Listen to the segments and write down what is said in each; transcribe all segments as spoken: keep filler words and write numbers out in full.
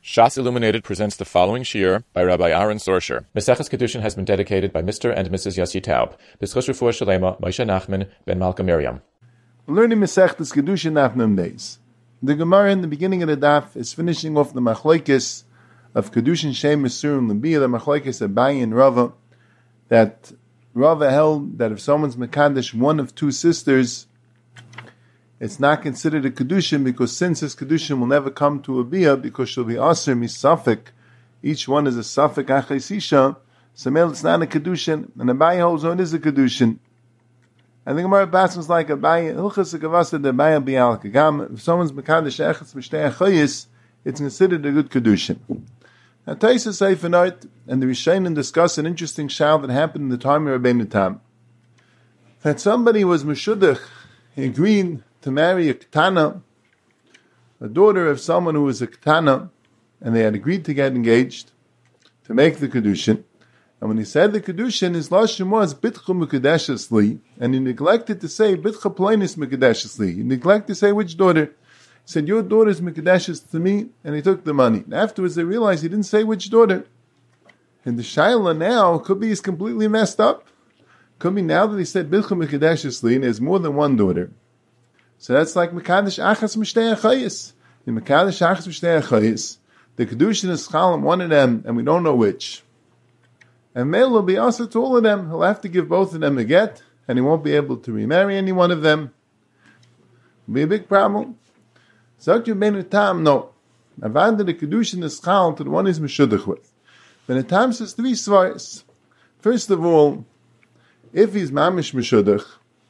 Shas Illuminated presents the following shiur by Rabbi Aaron Sorsher. Maseches Kedushin has been dedicated by Mister and Missus Yossi Taub. B'schus refuah shalema, Moshe Nachman ben Malka Miriam. We're learning Maseches Kedushin Nachman Beis. The Gemara in the beginning of the daf is finishing off the machlokes of Kedushin Shem Mesur and Labiyah, the machlokes of Abaye and Rava, that Rava held that if someone's mekadesh one of two sisters, it's not considered a kedushin because since this kedushin will never come to a bia because she'll be aser misafik, each one is a safik achaisisha. So male, it's not a kedushin, and Abaye holds on is a kedushin. And the Gemara passes like Abaye hilchas akavasa the Abaye bial kagam. If someone's mekadesh echas mishtei achayis, it's considered a good kedushin. Now Taisa Seif and Art and the Rishonim discuss an interesting shal that happened in the time of Rabbeinu Tam. That somebody was meshudach, he agreed to marry a ketana, a daughter of someone who was a ketana, and they had agreed to get engaged to make the kedushin. And when he said the kedushin, his lashon was bitcha mekadeshes li, and he neglected to say bitcha pleinis mekadeshes li. He neglected to say which daughter. He said, your daughter is mekadeshes to me, and he took the money. And afterwards they realized he didn't say which daughter. And the shaila now could be he's completely messed up. Could be now that he said bitcha mekadeshes li, and there's more than one daughter. So that's like Mekadesh Achas Mishtei Achayis. In Mekadesh Achas Mishtei Achayis, the Kedushin is Chalam, one of them, and we don't know which. And Mel will be also to all of them. He'll have to give both of them a get, and he won't be able to remarry any one of them. It'll be a big problem. Zakyu Ben Tam, no. Avanda the Kedushin is Chalam to the one he's Meshudach with. Ben Tam says three svaris. First of all, if he's Mamish Meshudach,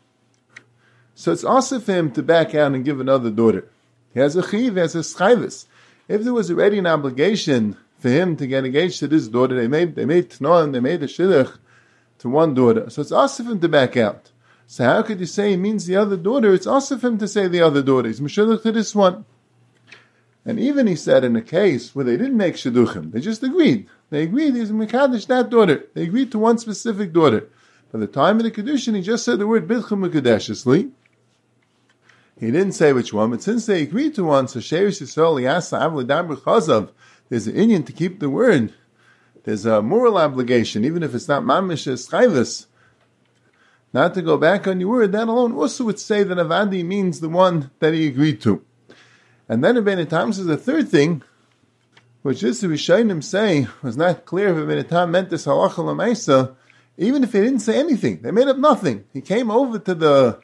so it's also for him to back out and give another daughter. He has a chiv, he has a schayvis. If there was already an obligation for him to get engaged to this daughter, they made they made tnoah and they made a shidduch to one daughter. So it's also for him to back out. So how could you say he means the other daughter? It's also for him to say the other daughter. He's meshudduch to this one. And even he said in a case where they didn't make shidduchim, they just agreed. They agreed he's mekadesh that daughter. They agreed to one specific daughter. By the time of the kedushin, he just said the word bitcha mekadeshes li. He didn't say which one, but since they agreed to one, so Sheirish Yisrael Yasa Avli Chazav, there's an Indian to keep the word. There's a moral obligation, even if it's not Mamish Chayvus, not to go back on your word. That alone also would say that Avadi means the one that he agreed to. And then Rabbeinu Tam says the third thing, which is the Rishonim say was not clear if Rabbeinu Tam meant this halacha l'maisa, even if he didn't say anything. They made up nothing. He came over to the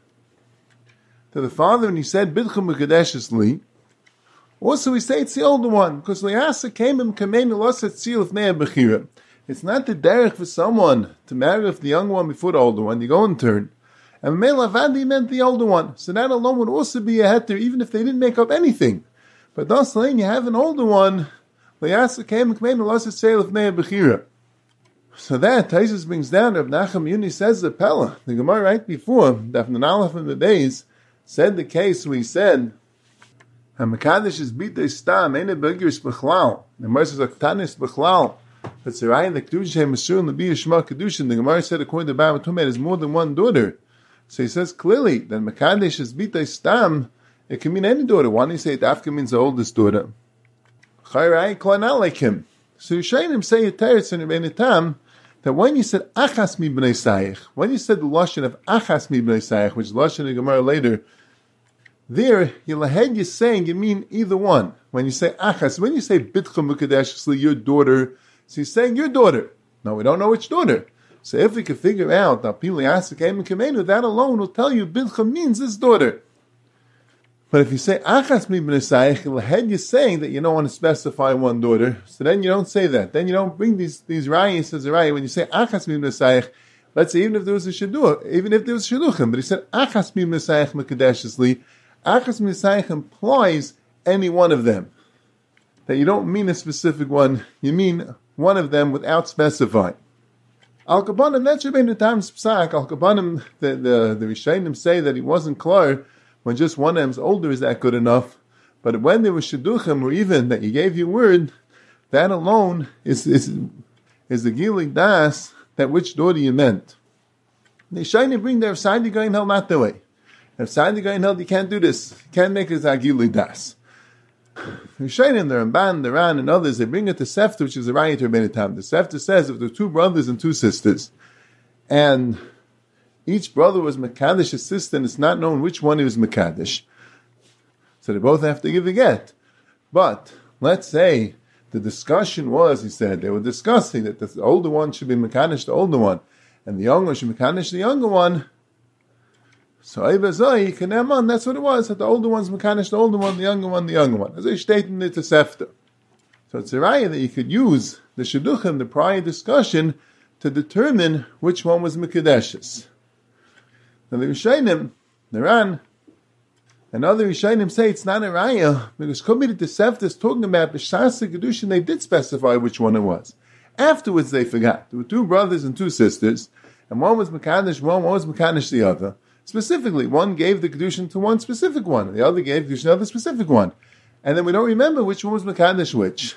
to the father and he said, Bidcha Mekadeshes li. Also we say it's the older one, because Liasa came him kamein lost at seal of Nea Bechira. It's not the derech for someone to marry with the young one before the older one. You go in turn. And Meil Avadi meant the older one. So that alone would also be a heter, even if they didn't make up anything. But thus, you have an older one, Liasa came him kamein lost at seal of Nea Bechira. So that Taisus brings down, Reb Nachum Yuni says the Pella. The Gemara right before, that from the Nalaf in the days, said the case we said HaMekadesh is bitay stam ain't a begiris bechlal. The Gemara says Aktanis bechlal. But Sarai the Kedushin Mesur and the Biyashma Kedushin. The Gemara said according to Baba Tumet is more than one daughter. So he says clearly that Mekadesh is bitay stam. It can mean any daughter. Why do you say it Afka means the oldest daughter? Chayrai Kla not like him. So Yishayim say a teretz in Rabbeinu Tam that when you said Achas mi b'nei Sayich, when you said the lashon of Achas mi b'nei Sayich, which is lashon in the Gemara later, there, Yelahed, you're saying you mean either one. When you say Achas, when you say Bitcha Mukadeshli, your daughter, so you're saying your daughter. No, we don't know which daughter. So if we can figure out that Pili Asik Eim Kamenu, that alone will tell you Bitcha means this daughter. But if you say Achas mi b'nei Sayich, Yelahed, you're saying that you don't want to specify one daughter. So then you don't say that. Then you don't bring these these rayas as a raya. When you say Achas mi b'nei Sayich, let's say even if there was a shidduch, even if there was shidduchim, but he said Achas mi b'nei Sayich Mekadeshli. Achas mi b'nei Sayich implies any one of them. That you don't mean a specific one, you mean one of them without specifying. Al Kabanim, that's Rabbeinu Tam's psak. Al Kabanim, the the the Rishonim say that he wasn't clear when just one of them's older is that good enough. But when there was shidduchim, or even that he gave you word, that alone is is is the gilig das that which daughter you meant. The Rishonim bring their side guy in hell not the way. If side guy in hell, you can't do this. You can't make it a gilig das. Rishonim, the Ramban, the Ran, and others, they bring it to Sefta, which is a Raya to Rebbeinu Tam. The Sefta says if there are two brothers and two sisters, and each brother was Mekadesh his sister, and it's not known which one he was Mekadesh, so they both have to give a get. But let's say the discussion was, he said, they were discussing that the older one should be Mekadesh the older one, and the younger one should be Mekadesh the younger one. So Eivazai, Kaneman, that's what it was, that the older one's Mekadesh the older one, the younger one the younger one. As I stated in the Tosefta. So it's a raya that you could use the Shidduchim, the prior discussion, to determine which one was Mekadeshes. Now the Rishonim, the Ran, and other Rishonim say it's not a raya, because Komit Tosefta is talking about B'Shas Kedushin, they did specify which one it was. Afterwards they forgot. There were two brothers and two sisters, and one was Mekadesh one, one was Mekadesh the other. Specifically, one gave the Kedushin to one specific one, and the other gave the Kedushin to another specific one. And then we don't remember which one was Mekadesh which.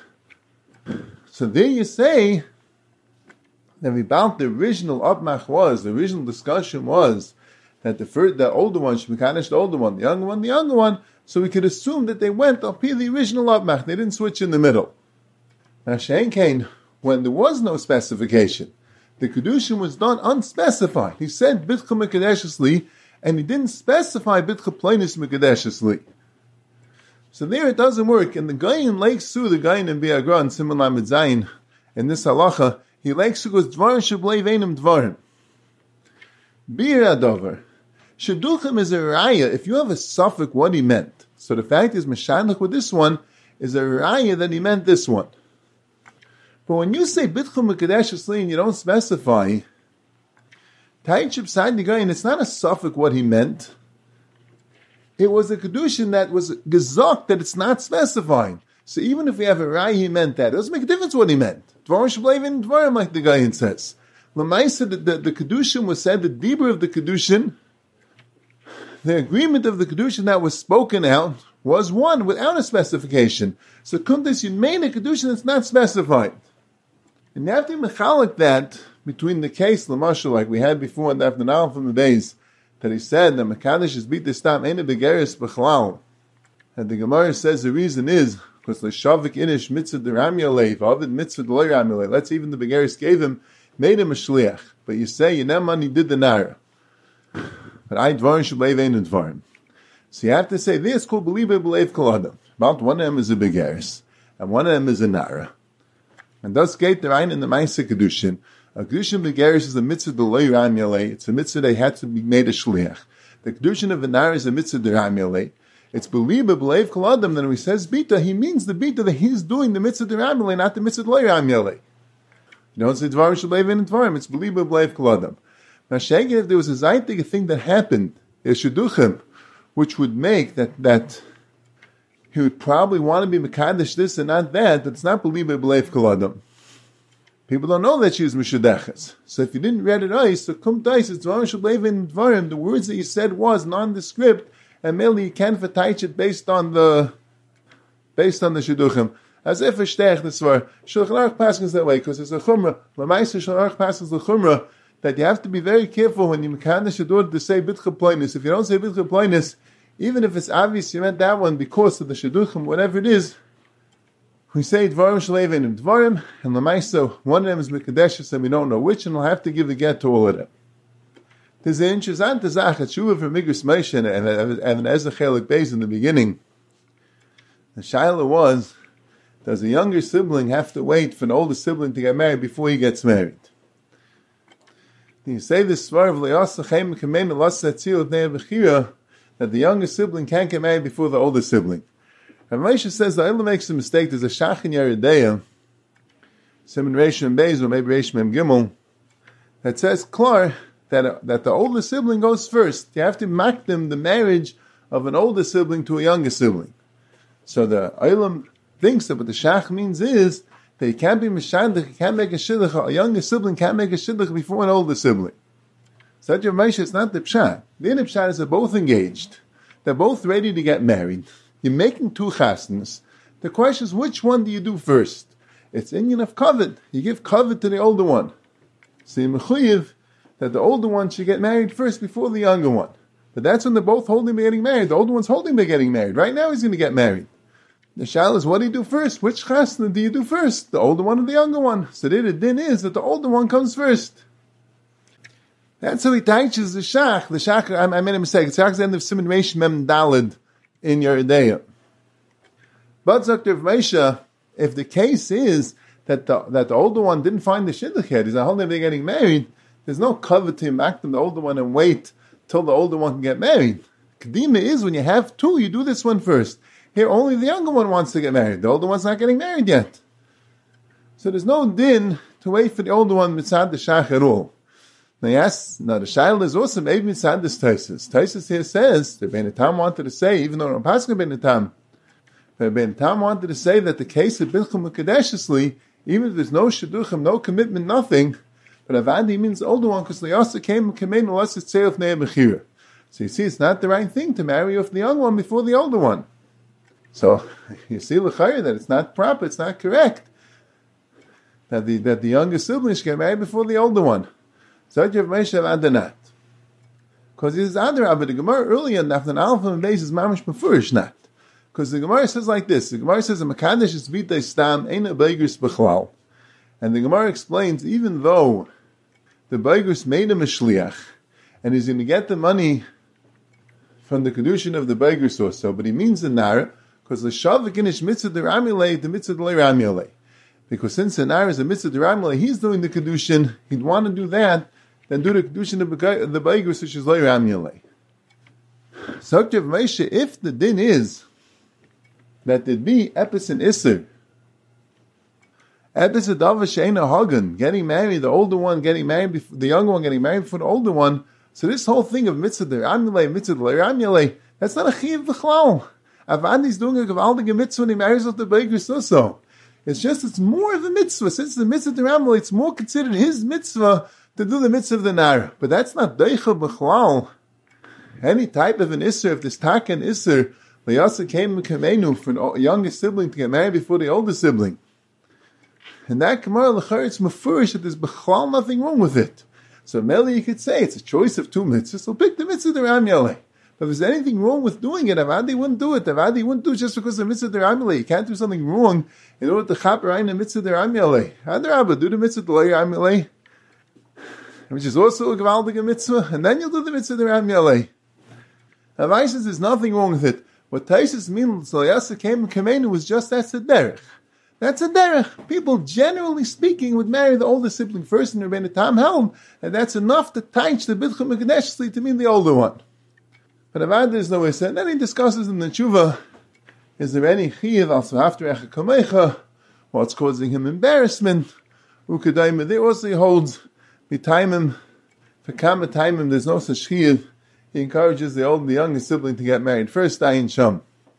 So there you say that about the original Abmach was, the original discussion was that the first, the older one should Mekadesh the older one, the younger one the younger one, so we could assume that they went up here the original Abmach, they didn't switch in the middle. Now Shein Kain, when there was no specification, the Kedushin was done unspecified. He said Bitcha Mekadeshes Li, and he didn't specify Bitcha Plainis Mekadeshes Li. So there it doesn't work. And the guy in Lake Su, the guy in Biagra, and Simon Lamed Zayin, in this halacha, he Lake Su goes, Dvarim Shablei Veinim Dvarim. Bir Adover. Shidduchim is a raya. If you have a suffix, what he meant. So the fact is, Meshanach with this one is a raya that he meant this one. But when you say Bitchum Mekadesh Li and you don't specify, Taichib Side the guy, and it's not a suffix what he meant. It was a Kedushin that was gezok that it's not specifying. So even if we have a Rai, he meant that. It doesn't make a difference what he meant. Dvarim Shableivin Dvarim, like the guy says. Lamaisa, the, the, the Kedushin was said, the Dibur of the Kedushin, the agreement of the Kedushin that was spoken out was one without a specification. So Kuntis, you made a Kedushin that's not specified. And you have to mechalik that between the case, Lamashal, like we had before in the Afnanal from the days, that he said that Mekadesh is beat the stam, ain't a begeris b'chalal. And the Gemara says the reason is, because the Shavik Inish mitzvah the Ramyalei, Vavid mitzvah the Loy Ramyalei, let's even the begeris gave him, made him a shliach. But you say, Yeneman, he did the Nara. But I dvarim shablev ein dvarim. So you have to say, this called believe believe kol adam. About one of them is a begeris, and one of them is a Nara. And thus gate the Rein in the Maisa Kedushin. A Kedushin Begeris is a mitzvah the Loi Ram Yalei. It's a mitzvah they had to be made a shliach. The Kedushin of Venara is a mitzvah the Ram Yalei. It's believe believe kol adam. Then when he says bita, he means the bita that he's doing the mitzvah the Ram Yalei, not the mitzvah the Loi Ram Yalei. You don't say dvarim shalev in dvarim. It's believe believe kol adam. Now, Shagin, if there was a zaytig thing that happened, a shidduchim, which would make that that. He would probably want to be Mekadesh this and not that, but it's not believable belief kol adam. People don't know that she was Mishadeches. So if you didn't read it right, so kum tais, it's Dvarim Shablev in Dvarim, the words that you said was nondescript, and merely you can verteich it based on the based on the Shidduchim. As if a shtech this were Shulchan Aruch passes that way, because it's a chumrah. Lamaisa Shulchan Aruch passes the chumrah that you have to be very careful when you Mekadesh a daughter to say Bitcha Ploinus. If you don't say Bitcha Ploinus, even if it's obvious you meant that one because of the Shidduchim, whatever it is, we say Dvarim Shalev and Dvarim, and Lamaisa, one of them is Mekadeshus, and we don't know which, and we'll have to give the get to all of them. There's an interesting Zach, a Shuvah from Migros Moshe, and an Ezra Chelik Beis in the beginning. The Shaila was, does a younger sibling have to wait for an older sibling to get married before he gets married? You say this Svar of Le'asachem Kamen L'Asatzil Bnei Bechira, that the younger sibling can't get married before the older sibling. Rav Moshe says the Eilah makes a mistake. There's a Shach in Yeridea, Simon Reish and Beis, or maybe Reish Mem Gimel, that says, Klar, that, uh, that the older sibling goes first. You have to make them the marriage of an older sibling to a younger sibling. So the Eilah thinks that what the Shach means is that he can't be Meshadach, he can't make a Shidduch, a younger sibling can't make a Shidduch before an older sibling. So Rav Moshe, it's not the Pshat. The inner Pshat is they're both engaged. They're both ready to get married. You're making two chasnas. The question is, which one do you do first? It's Inyan of Kavod. You give Kavod to the older one. So you're mechuyev that the older one should get married first before the younger one. But that's when they're both holding by getting married. The older one's holding by getting married. Right now he's going to get married. The shayla is, what do you do first? Which chasna do you do first? The older one or the younger one? So the din is that the older one comes first. That's how he teaches the shach. The shach, I, I made a mistake. It's the end of Siman Reish Mem Daled in your Yeridea. But Doctor Moshe, if the case is that the, that the older one didn't find the shidduch yet, he's a whole they're getting married, there's no covet to back them the older one and wait till the older one can get married. Kedima is when you have two, you do this one first. Here only the younger one wants to get married. The older one's not getting married yet. So there's no din to wait for the older one mitzad the shach at all. Now yes, now the shayla is also maybe mitzad this Taisus. Taisus here says, the Ben Tam wanted to say, even though Rampascha Ben Tam, but Ben Tam wanted to say that the case of Bilchum Mekadeshesli, even if there's no shidduchim, no commitment, nothing, but Avadi means the older one, because the Yasa came and came in unless it's Tzei of Nei Bechira. So you see, it's not the right thing to marry off the young one before the older one. So you see l'chayr that it's not proper, it's not correct that the that the younger sibling should get married before the older one. So you have Moshe Adanat. Because it is Adarab, but the Gemara earlier in Daf Alpha and Beis is mamish befurish not. Because the Gemara says like this: the Gemara says a Makadesh is vitay stam ein a beigris bechlal, and the Gemara explains even though the beigris made him a shliach and he's going to get the money from the kedushin of the beigris also, but he means the nar. Because the shavik is mitzvah deramile, the mitzvah deramile. Because since the nar is a mitzvah deramile, he's doing the kedushin. He'd want to do that, then do the kedushin of the beigus, which is leiramile. So, Moshe, if the din is that there'd be epis and iser, epis adav sheina hagen, getting married, the older one getting married, before, the younger one getting married before the older one. So this whole thing of mitzvah deramile, mitzvah leiramile, that's not a chiv b'chlal. Avadi's doing a gewaldige mitzvah when he marries off the beigris also. It's just, it's more of a mitzvah. Since the mitzvah of the Ramal, it's more considered his mitzvah to do the mitzvah of the Nara. But that's not deicha b'chlal. Any type of an isser, if this tak and isser, Liyasa came kamenu for a younger sibling to get married before the older sibling. And that Gemara l'chayr, it's mafurish that there's b'chlal nothing wrong with it. So Meli, you could say it's a choice of two mitzvahs, so pick the mitzvah of the Ram Yaleh. But if there's anything wrong with doing it, Avadi wouldn't do it. Avadi wouldn't do it just because of the mitzvah deramile. You can't do something wrong in order to chaper in the mitzvah deramile. Adarabba, do the mitzvah deramile, which is also a gewaldige mitzvah, and then you'll do the mitzvah deramile. Avai says there's nothing wrong with it. What Taisus means, Yasa came and Kamenu was just that's a derech. That's a derech. People, generally speaking, would marry the older sibling first, and Rebbeinu Tam held, and that's enough to teach the Bidchum Mekadeshli to mean the older one. But Avad there's no way said. Then he discusses in the tshuva, is there any chiv also after Echa Kamecha, what's causing him embarrassment? Ukadaima, there also he holds, B'taimim, for Kama Taimim, there's no such chiv. He encourages the old and the younger sibling to get married first, Ayin Sham.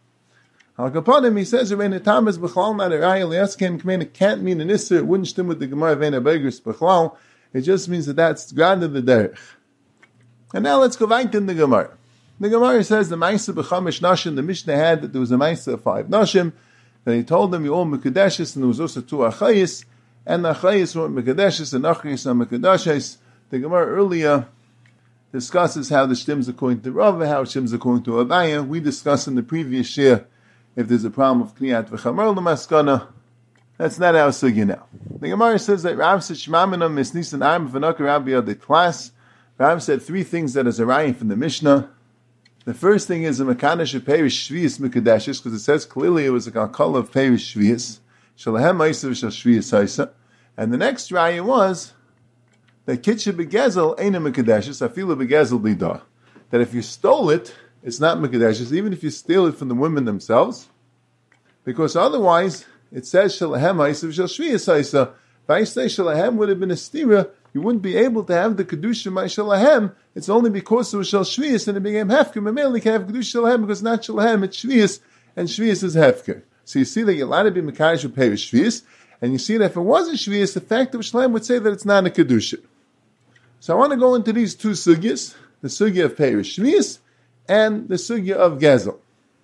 Al Kaponim, he says, Rebbeinu Tam is B'chlal, not a Raya, Liaskem, Kamena can't mean an Isser, it wouldn't stem with the Gemara Vena Beigris B'chlal, it just means that that's granted the derech. And now let's go back in the Gemara. The Gemara says the Maisa b'chamish nashim, the Mishnah had that there was a Maisa of five nashim, that he told them you all Mekadeshis, and there was also two Achayis, and the Achayis weren't Mekadeshis, and Achayis are Mekadeshis. The Gemara earlier discusses how the Shtim's according to Rava, how Shtim's according to Abaya. We discussed in the previous year if there's a problem of Kniyat v'chamar l'maskana. That's not our sugya now. The Gemara says that Rav said Shmaminam misnisan arm v'naka Rabbi the class. Rav said three things that is a raya from the Mishnah. The first thing is a mekanesh of perish shvius mikadeshes, because it says clearly it was a kalkala of perish shvius. Shalahem ma'isa shal shvius haisa. And the next raya was that kitcha begezel ain't a mikadeshes, afila begezel lidah. That if you stole it, it's not mikadeshes, even if you steal it from the women themselves, because otherwise it says shalahem ma'isa shal shvius haisa. If I say shalahem would have been a stira, you wouldn't be able to have the kedusha ma'ishalahem. It's only because it was shal shvius and it became hefker. Mamel you can have kedusha shalahem because not shalahem, it's shvius, and shvius is hefker. So you see that you're allowed to be mekadosh with perish shvius, and you see that if it wasn't shvius, the fact of shalahem would say that it's not a kedusha. So I want to go into these two sugyas, the sugya of perish shvius and the sugya of gezel.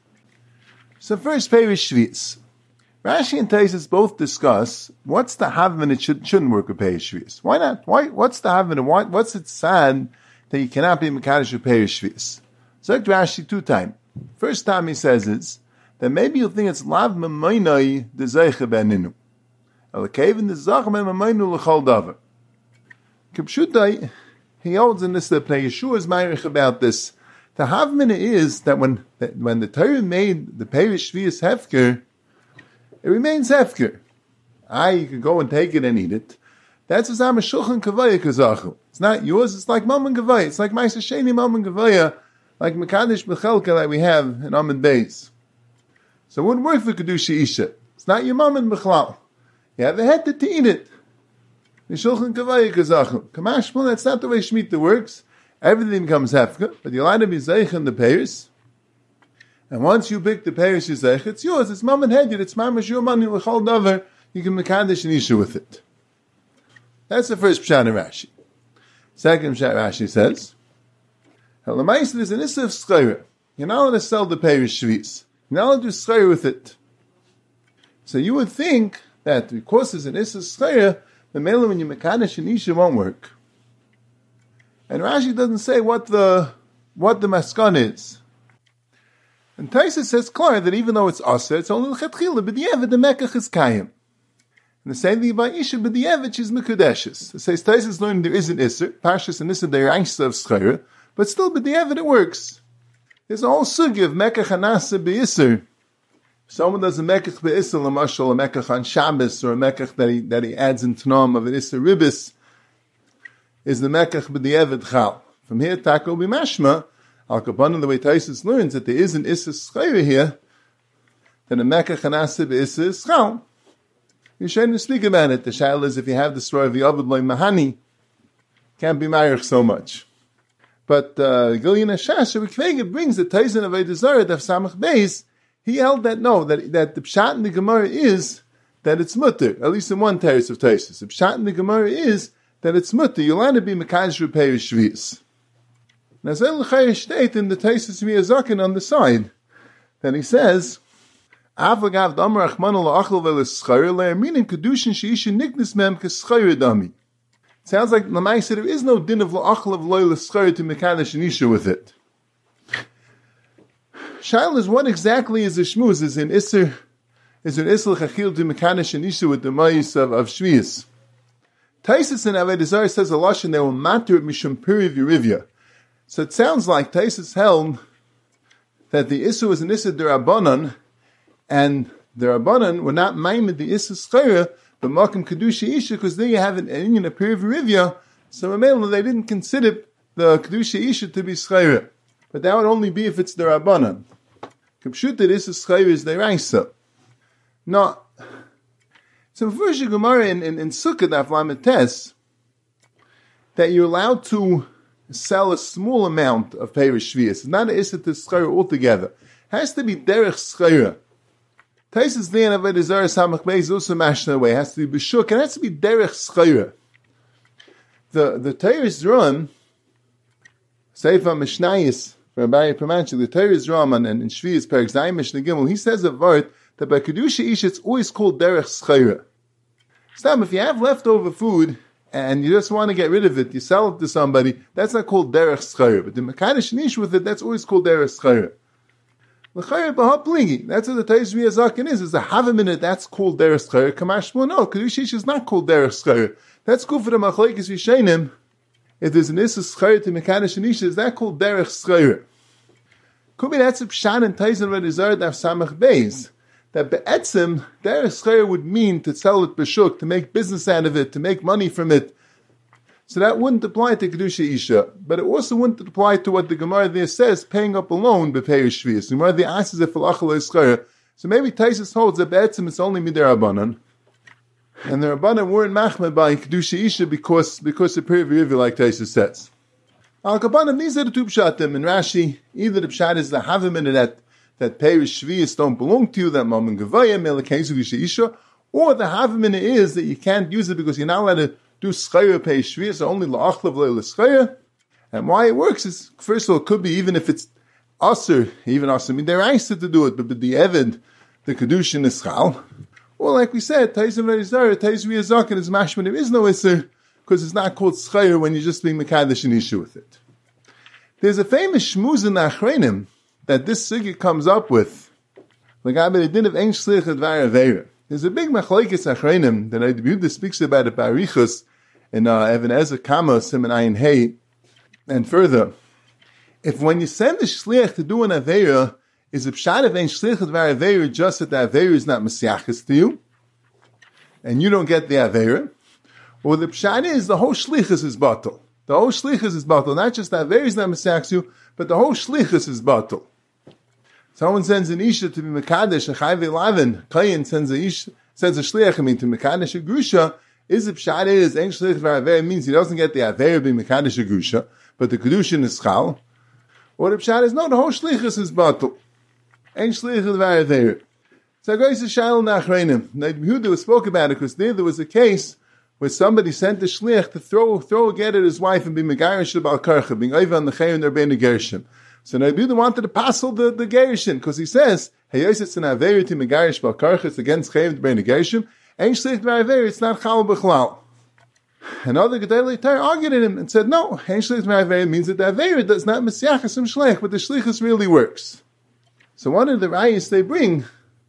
So first perish shvius. Rashi and Taisus both discuss what's the havman it should, shouldn't work with perish shvius. Why not? Why? What's the havman and why, what's it sad that you cannot be mekadosh with perish shvius? So Rashi two times. First time he says is then maybe you'll think it's lav memoinai de zeiche beninu. Alakevin de zach memoinu lechol davar. Kipshutai, he holds in this that Pnei Yeshua is ma'arich about this. The havmina is that when that when the Torah made the Perish Shvius Hefker, it remains Hefker. I you could go and take it and eat it. That's a Zama Shulchan Kavaya Kazachu. It's not yours, it's like Mammon Kavaya. It's like Maisa Sheni Mammon Kavaya, like Mekadesh Bechelka that we have in Amid Beis. So it wouldn't work for Kedusha Isha. It's not your Mammon Bechlal. You have a head to eat it. The Shulchan Kavaya Kazachu. Kamashmal, that's not the way Shemitah works. Everything becomes hefka, but you'll either be zeich in the peiros, and once you pick the peiros you zeich, it's yours, it's mom and head, it's mamash your money, l'chol davar, you can mekadesh an issue with it. That's the first pshat in Rashi. Second pshat Rashi says, Halamaisa is an issa of schayra. You're not allowed to sell the peiros shvis. You're not allowed to do schayra with it. So you would think that because there's an issa of schayra, the mele when you mekadesh an issue won't work. And Rashi doesn't say what the what the maskan is. And Taisa says clear that even though it's asa, it's only l'chatchila, but the evet the mekach is kayim. And the same thing about isha, but the evet she's mekudeshes. It says Taisa is learning there is an isser, pashas and isser there aisa of schayra, but still, but the evet it works. There's a whole sugi of mekach anasa be'isser. Someone does a mekach be'isser, l'mashal, a mekach on Shabbos, or a mekach that he that he adds in Tanam of an isser ribis, is the mekach b'di'evet chal. From here, Taka will be mashma, al kapan the way Taisus learns that there is an issa schayra here, then a mekach anasa b'issa is chal. You shouldn't speak about it. The shaila is if you have the story of the Ovid loy mahani, can't be ma'arich so much. But uh, Gilyon Hashash, Rikvega brings the Taisan of Eidazara, of Samach Beis, he held that no, that, that the pshat in the Gemara is that it's mutter, at least in one terrace of Taisus. The pshat in the Gemara is that it's mutter. You'll have to be mekadosh repair shvius. Now, Zel L'chayr state in the Taisus Miyazakin on the side that he says, "Avagav damar achmanu la'achal ve'leschayr le'erminin kedushin sheisha niknis mem keschayr dami." It sounds like Lamaisa there is no din of la'achal of loy leschayr to mekadosh and isha with it. Shail is what exactly is the shmuz? Is in Isser, is in Isser Chachil to Mekadesh and Isha with the Mayis of, of Shvius. Taisus in Avodah Zarah says a Lashon, they will matter it Mishum Piri Virivya. So it sounds like Taisus held that the Isser was an Isser Derabanan, and the Rabbanan were not maimed the Isser Schayra, but Makam Kedusha Isha, because there you have an Inyan of Piri Virivya, so they didn't consider the Kedusha Isha to be Schayra. But that would only be if it's the Rabbanan. K'pshuta, this is Schayr is the Raisa. No. So first the Gemara in, in, in Sukkot, Daf Lamed Tes, that you're allowed to sell a small amount of Perish Shvius. It's not an Issa to Schayr altogether. It has to be Derech Schayr. Taisus Lein of Avodah Zarah Samach Beis also mashna away. It has to be B'shuk. It has to be Derech Schayr. The, the Teres Ron, Seifa Mishnayis, Rabbi Pramanchik, the Teres Raman and in Shvius Perek Zayim Mishnah Gimel, he says a word that by Kedusha Ish it's always called Derech Schayra. Stop, if you have leftover food and you just want to get rid of it, you sell it to somebody, that's not called Derech Schayra. But the Mekadosh Nish with it, that's always called Derech Schayra. L'chayra b'ha plingi. That's what the Teres Miyazakin is. Is a half a minute that's called Derech Schayra. Kamash Mo, no, Kedusha Ish is not called Derech Schayra. That's good for the Machlekes Yishainim. If there's an Issa Schayra to Mekadosh Nish, is that called Derech Schayra? Could be that's a pshan and Taisan Redizar Daf Samach Beis. That be'etzim, Derech Schayra would mean to sell it b'shuk, to make business out of it, to make money from it. So that wouldn't apply to Kedusha Isha. But it also wouldn't apply to what the Gemara there says, paying up a loan b'pei Shvius. The Gemara there asks if alachal Schayra. So maybe Taisus holds that be'etzim it's only midirabanan. And the Rabbanan weren't machmed by Kedusha Isha because, because of Peri V'Rivi, like Taisus says. Al Kabanim, these are the two pshatim in Rashi. Either the pshat is the havim that that Perish Shvius don't belong to you, that Mammon Gevaya, Melekeizu Isha, or the havim is that you can't use it because you're not allowed to do Schayra Perish Shvius, so only La'achlav Le'il Schayra. And why it works is, first of all, it could be even if it's Aser, even Aser, I mean, they're asked to do it, but the Evid, the Kedushin is Chal. Or like we said, Taizim Verizar, Taizim Yazakin is mashman, there is no Isser, because it's not called Schayra when you're just being Mekadosh and issue with it. There's a famous shmuz in the Achreinim that this sugya comes up with L'gabe the din of ein shlich advar aveira. There's a big machlokes achreinim that I Yehuda speaks about it by Arichus in uh, Even Ezer Kama Siman Ayin Hey, and further. If when you send a shliach to do an aveira, is a pshat of ein shlich advar aveira just that the aveira is not mesiachas to you, and you don't get the aveira, or the pshat is the whole shlichus is batal. The whole shlichus is batal. Not just the aveira is not mesiachas to you, but the whole shlichus is batal. Someone sends an isha to be mekadesh a chayve lavin. Kayin sends a isha, sends a shliach. I mean to mekadesh a grusha. Is the pshat is ein shlich v'aveir means he doesn't get the aveir being mekadesh a grusha, but the kedushin is chal. Or the pshat is no, the whole shlichus is batal. Ein shlich v'aveir. So goes to shayl nachreinim. Yehuda was spoke about it because there there was a case where somebody sent a shliach to throw throw a get at his wife and be megarish bal karcha, being over on the chayim their bein gershim. So Yehuda wanted to passel the, the Gerishin, because he says, hey, it's an Aveir to Megarish Balkarch, it's against Chayiv Bein Gershim, Ein Shlich V'Aveir, it's not Chal B'Chlal. Another Gedolei Torah argued in him and said, no, Ein Shlich V'Aveir means that the Aveir does not Mesiachas Im Shlech, but the Shlichus really works. So one of the Rayas they bring,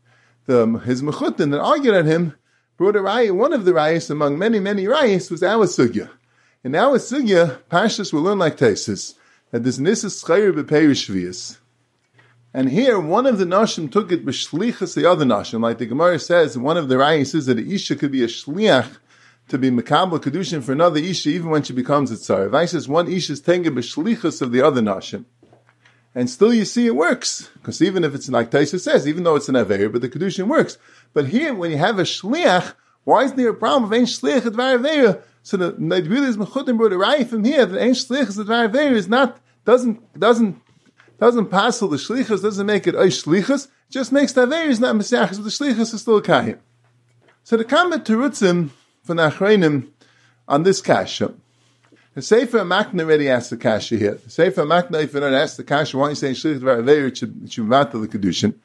the, his Mechutin that argued at him, brought a Raya, one of the Rayas among many, many Rayas was our Sugya. In our Sugya, Pashtus will learn like Tesis, that this Nisas Chayr B'Perish Shvius. And here, one of the Nashim took it b'shlichas the other Nashim. Like the Gemara says, one of the Rayas says that the Isha could be a shliach to be Mekabel Kedushin for another Isha even when she becomes a Tzar. If I says one Isha is taken b'shlichas of the other Nashim. And still you see it works. Because even if it's like Taisa says, even though it's an Aveir, but the Kedushin works. But here, when you have a shliach, why is there a problem of ein shliach at var Aveir? So the Neidvilis Mechutim brought a Raya from here that ein shliach at var Aveir is not doesn't doesn't doesn't passel the shlichus, doesn't make it oish shlichus, just makes the aveir is not mesiachas, but the shlichus is still a kahim. So the comment to Rutzim from the Achreinim on this kasha. The Sefer Makna already asked the kasha here. The Sefer Makna, if you don't ask the kasha, why are you saying shlichus var aveir, it should be vatal the kedushin.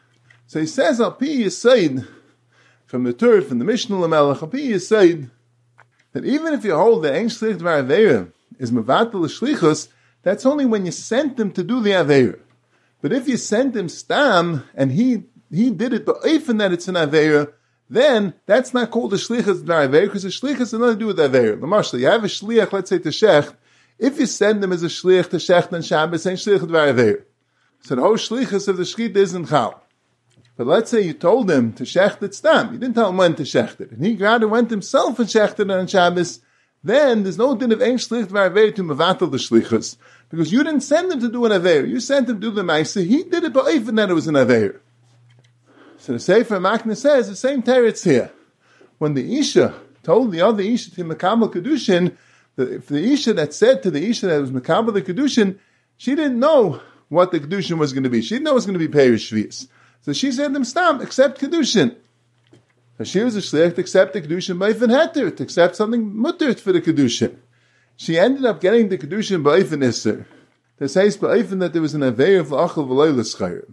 So he says, Al Pi Yisaid, from the Tur, from the Mishnah Lamelech, Al Pi Yisaid, that even if you hold the ein shlichus var aveir is mevatel the shlichus, that's only when you sent him to do the Aveira. But if you sent him Stam, and he he did it, but even that it's an Aveira, then that's not called a Shlichus Aveira, because a Shlichus has nothing to do with Aveira. L'mashal, you have a Shliach, let's say to Shecht, if you send him as a Shliach to Shecht and Shabbos, ain't Shlichus Aveira. So the whole Shlichus of the Shechita isn't Chal. But let's say you told him to Shecht it Stam, you didn't tell him when to Shecht it, and he rather went himself and Shechted it on Shabbos, then there's no din of ein shlich v'aveir to mevatel the shlichus, because you didn't send him to do an aveir. You sent him to do the ma'aseh. He did it, but even that it was an aveir. So the Sefer Makna says the same teretz here. When the Isha told the other Isha to mekabel kedushin, if the Isha that said to the Isha that was mekabel the kedushin, she didn't know what the kedushin was going to be. She didn't know it was going to be perish shvius. So she said to him, "Stam, accept kedushin." So she was a shliach to accept the kedushin ba'ifin heter, to accept something mutter for the kedushin. She ended up getting the kedushin ba'ifin iser. There says ba'ifin that there was an aveir of la'achal v'loy l'schayr.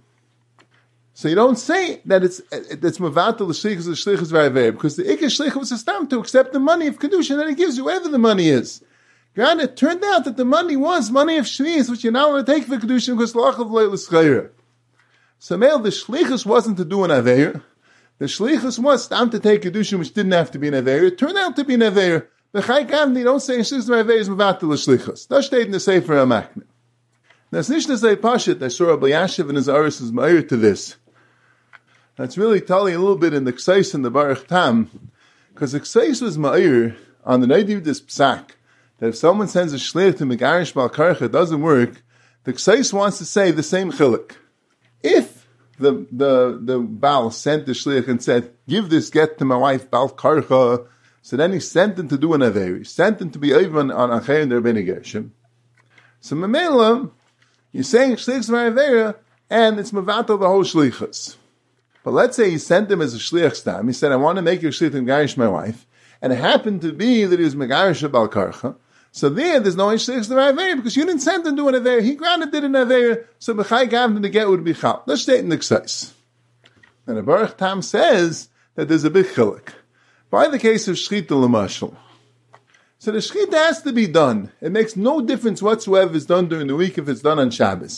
So you don't say that it's it's mevatel the shlichus the shlichus v'aveir, because the ikar shlichus was a stam to accept the money of kedushin that he gives you, wherever the money is. Granted, it turned out that the money was money of shvius, which you're not going to take for kedushin because la'achal v'loy l'schayr. So male, the shlichus wasn't to do an aveir. The shlichus was stam to take kedushin, which didn't have to be an aveir. It turned out to be an aveir. The Chai Gavni don't say shlichus v'aveir is mevatel the shlichus. That stayed in the Sefer HaMakna. Now it's not to say pashut that Surah B'Yashiv and his Aris is ma'ir to this. That's really telling a little bit in the Ksais and the Baruch Tam, because the Ksais was ma'ir on the night of this psak, that if someone sends a shlich to Megarish Bal Karcha, it doesn't work. The Ksais wants to say the same chilik. If the the the Baal sent the shlich and said, "Give this get to my wife Bal Karcha," so then he sent him to do an aveir. He sent him to be even on Acher and their Bnei Gershom. So Mamela, you're saying shlichus v'aveira, and it's mevatel the whole shlichus. But let's say he sent him as a shlich stam. He said, "I want to make your shlich to megarish my wife," and it happened to be that he was megarish Bal Karcha. So there, there's no shlichus v'aveira because you didn't send him to do an aveir. He granted did an aveir, so b'chai gavin to get would be chal. Let's state in the Ksais. And the Baruch Tam says that there's a big chilik. By the case of shchita l'mashal. So the shchita has to be done. It makes no difference whatsoever if it's done during the week, if it's done on Shabbos.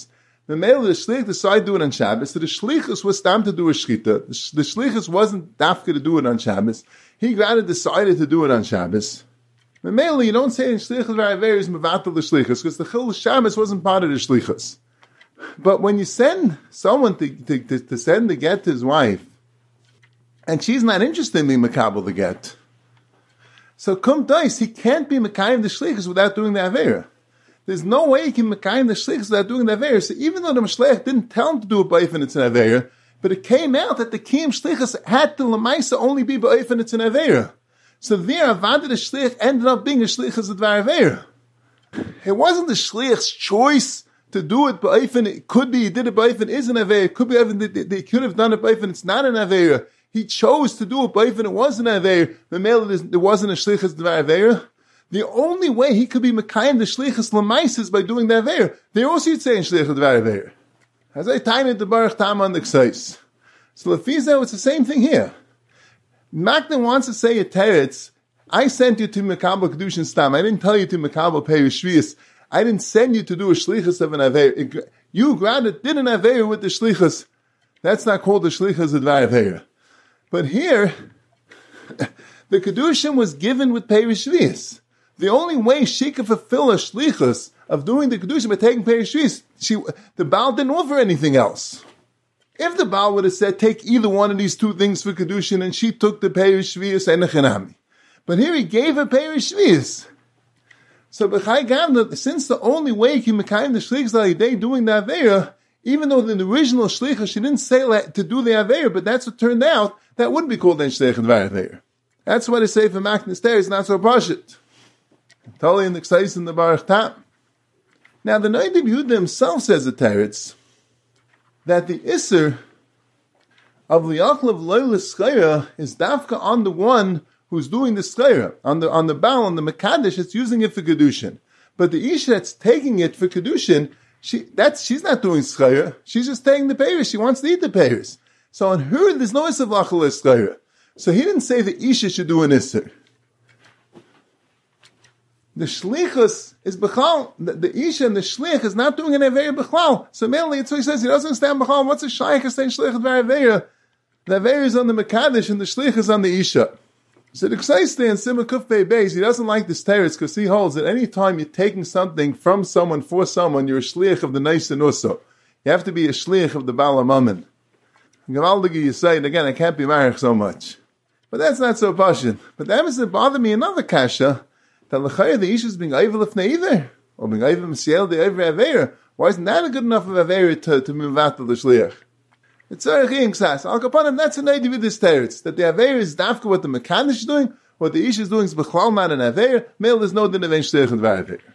The male the shlich decided to do it on Shabbos. So the shlichus was time to do a shchita. The, the shlichus wasn't dafka to do it on Shabbos. He rather decided to do it on Shabbos. The male, you don't say in shlichus v'aver is mevatel the shlichus because the chil Shabbos wasn't part of the shlichus. But when you send someone to, to, to, to send the get to his wife, and she's not interested in being makabel the get, so kum dice, he can't be makayim the shlichus without doing the avera. There's no way he can makayim the shlichus without doing the avera. So even though the mashleich didn't tell him to do a ba'if and it's an avera, but it came out that the kiyum shlichus had to lemaisa only be ba'if and it's an avera. So there, avada the shlich ended up being a shlichus at dvar avera. It wasn't the shlich's choice to do it ba'if and it could be he did it ba'if and is an avera. It could be even they, they could have done it ba'if and it's not an avera. He chose to do it ba'if and it wasn't an avera. The male there wasn't a shlichus dvar avera. The only way he could be mekayim the shlichus lemais is by doing the avera. They also you'd say in shlichus dvar avera. As I time it the baruch tam on the ksais. So lefizo, it's the same thing here. Makna wants to say a teretz. I sent you to mekabel kedushin stam. I didn't tell you to mekabel perish shvius. I didn't send you to do a shlichus of an avera. You rather did an avera with the shlichus. That's not called the shlichus of dvar avera. But here, the kedushin was given with perish shvius. The only way she could fulfill a shlichus of doing the kedushin by taking perish shvius, she the Baal didn't offer anything else. If the Baal would have said, take either one of these two things for kedushin, and she took the perish shvius and the chenami. But here he gave her perish shvius. So, since the only way he mekayim the shlichus al yidei doing the avera, even though in the original shlichus she didn't say to do the avera, but that's what turned out, that wouldn't be called an shlichus dvar avera. That's why they say for maknas there is not so pashut. Totally in the ksais in the baruch tam. Now the Noda B'Yehuda himself says at teretz that the iser of liachlev loyla schayra is dafka on the one who's doing the schayra, on the on the Baal, on the mekadesh, it's using it for kedushin. But the isha that's taking it for kedushin, she that's she's not doing schayra. She's just taking the peiros. She wants to eat the peiros. So on her, there's no iser of lachal schayra. So he didn't say the isha should do an iser. The shlichus is b'chal, the, the isha and the shlich is not doing an avera b'chal. So mainly, it's what he says, he doesn't understand b'chal. What's a shaykh saying shlich dvar avera? The avera is on the mekadesh and the shlich is on the isha. So the ksais in Simon Kuf Pei Beis, he doesn't like this teretz because he holds that any time you're taking something from someone for someone, you're a shlich of the Nais and Uso. You have to be a shlich of the Baal HaMammon. Gewaldige you say, and again, I can't be married so much. But that's not so passion. But that doesn't bother me another kasha, that l'chayr the ish is being ayvel if neither, or being ayvel m'siel the ayver avera. Why isn't that a good enough of avera to, to move out to the shliach? It's a chiying sas. Al kapanim, that's an idea with this teretz, that the avera is dafka what the mekadesh is doing, what the ish is doing is b'chlal man and avera, male there's no din of ein shliach and dvar avera.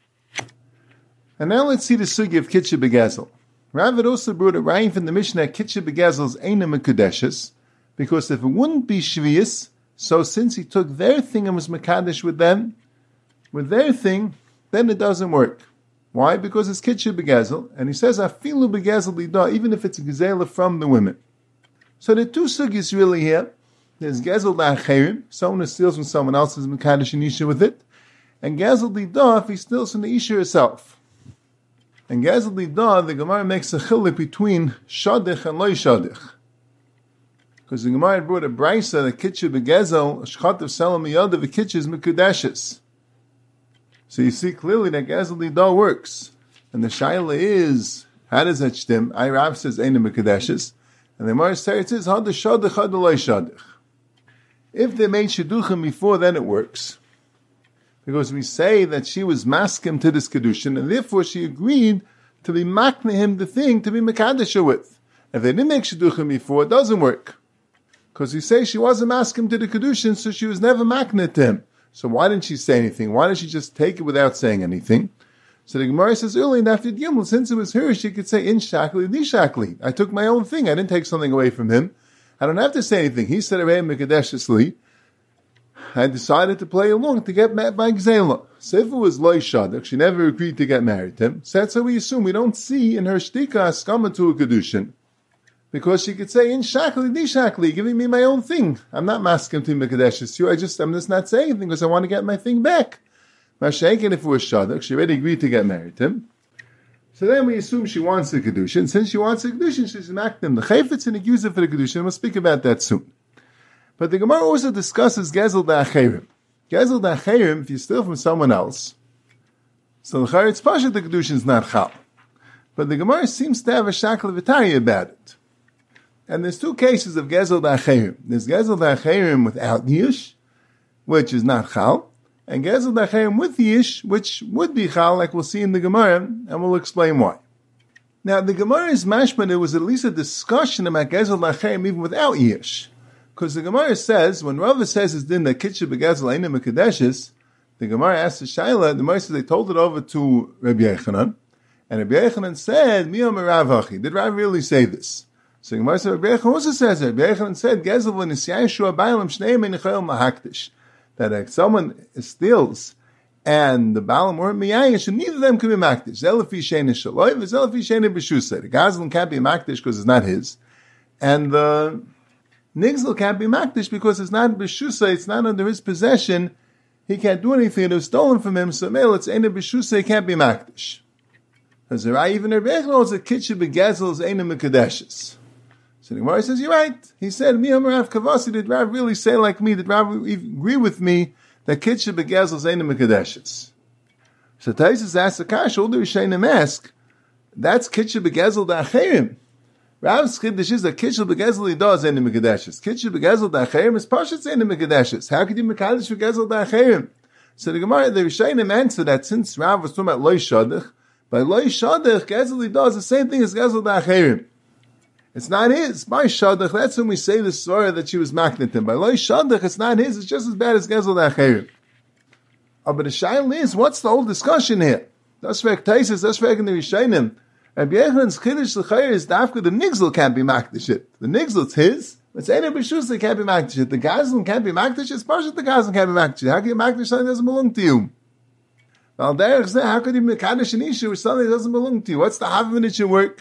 And now let's see the sugi of kitche begazel. Rav also brought a rhyme from the Mishnah, kitche begazel is einem mekudeshes, because if it wouldn't be shvius, so since he took their thing and was mekadesh with them, with their thing, then it doesn't work. Why? Because it's kitche begazel, and he says afilu begazel lidah, even if it's a gezela from the women. So the two sugis really here. There's gezel la'acherim, someone who steals from someone else's mekadesh and isha with it, and gezel lidah if he steals from the isha herself. And gezel lidah, the Gemara makes a chilik between shadich and loy shadich. Because the Gemara brought a brisa that kitche begazel shchatav selam yadav the kitche is mekudeshes. So you see clearly that gezel lidah works. And the shaila is, how does that shtim? I Rav says ein mekudeshes, and the Gemara says is had the shadich had the loy shadich. If they made shidduchim before, then it works. Because we say that she was maskim to this kedushin, and therefore she agreed to be makne him the thing to be mekadesha with. If they didn't make shidduchim before, it doesn't work. Because we say she wasn't maskim to the kedushin, so she was never makne to him. So why didn't she say anything? Why didn't she just take it without saying anything? So the Gemara says earlier in after Gimel, since it was her, she could say in shakli, di shakli. I took my own thing. I didn't take something away from him. I don't have to say anything. He said, I decided to play along to get met by Gzela. So if it was loy shadach, she never agreed to get married to him. So that's how we assume. We don't see in her shtika askama to a kedushin. Because she could say, in shakli, di shakli, giving me my own thing. I'm not masking to Mekadesh you. I just, I'm just not saying anything because I want to get my thing back. Mashaken, if it was shadach, she already agreed to get married to him. So then we assume she wants the Kedushin. Since she wants the Kedushin, she's makdim the Chayfetz and use it for the Kedushin. We'll speak about that soon. But the Gemara also discusses Gezel Da'acherim. Gezel Da'acherim, if you steal from someone else, so the Charetz Pasha, the Kedushin is not Chal. But the Gemara seems to have a Shakal V'tari about it. And there's two cases of Gezel Da'acherim. There's Gezel Da'acherim without Yish, which is not Chal, and Gezel Da'acherim with Yish, which would be Chal, like we'll see in the Gemara, and we'll explain why. Now, the Gemara is mashma, there was at least a discussion about Gezel Da'acherim even without Yish. Because the Gemara says, when Rava says it's din that Kitcha Begezel Einim Mekadeshes, the Gemara asks the Shaila, the Gemara says they told it over to Rabbi Yechanan, and Rabbi Yechanan said, Mi Omer Rav Achi. Did Rav really say this? So the Gemara said, Rabbi Yechanan also says it. Rabbi Yechanan said, Gezel v'nisiyai shua bailam shneim enichayel mahakdish. That if someone steals and the Baalam weren't miyayish, and neither of them can be makdish. Zelafi shein shaloi, v'zelafi shein b'shusay. The Gazlan can't be makdish because it's not his, and the Nigzel can't be makdish because it's not b'shusay, it's not under his possession. He can't do anything. It was stolen from him, so male, it's eina b'shusay, can't be makdish. Because there are even Rabbi Yechanan holds a kitchen begezel is eina mekadeshes. So the Gemara says, you're right. He said, Mi Omer Rav Kavasi, did Rav really say like me, did Rav agree with me that Kitcha Begezel is Eina Mekadeshes? So Taisus asks the Kash, all the Rishayim ask, that's Kitcha Begezel Da'acherim. Rav's Chiddush is that Kitcha Begezel Idah is Eina Mekadeshes. Kitcha Begezel Da'acherim is Pashat Eina Mekadeshes. How could you Mekadesh Begezel Da'acherim? So the Gemara, the Rishayim answer that since Rav was talking about Loi Shadach, by Loi Shadach, Gezel Idah is the same thing as Gezel Da'acherim. It's not his. By Shadach, that's when we say the story that she was maknit him. By Loi Shadach, it's not his. It's just as bad as Gezel Da'acherim. Oh, but the shail is, what's the whole discussion here? That's for Taisus, that's for in the Rishayim. Rabbi Yechanan's Chiddush L'chayr is dafka, the Nigzel can't be makdish it. The Nigzel, it's his. It's Eina B'shus, they can't be makdish it. The Gazlan can't be makdish it. It's Parshat the Gazlan can't be makdish it. How can you makdish something that doesn't belong to you? Well, Derech Zeh, how could you mekadesh an issue with something that doesn't belong to you? What's the half of it should work?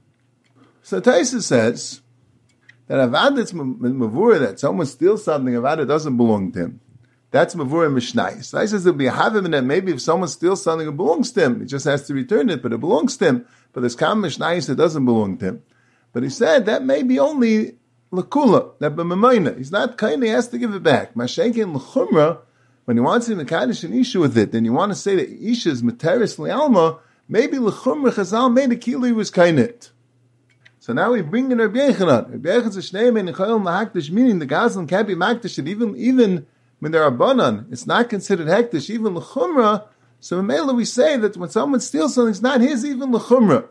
So Taisa says that avad it's mavur, that someone steals something, avad it doesn't belong to him. That's mavur and mishnayis. Taisa says there'll be a havim in that maybe if someone steals something, it belongs to him. He just has to return it, but it belongs to him. But there's kam mishnayis that doesn't belong to him. But he said that may be only lakula, that b'mamayna. He's not kind, he has to give it back. Mashenkin l'chumra, when he wants to mekadesh an issue with it, then you want to say that isha is materis li'alma, maybe l'chumra chazal made a kilo he was kainit. So now we bring in Rabbi Yechanan. Rabbi Yechanan's a shneim and nechayel mahakdish, meaning the Gazlan can't be makdish, and even, even when there are banan, it's not considered hektish, even l'chumra. So in Mela we say that when someone steals something, it's not his, even l'chumra.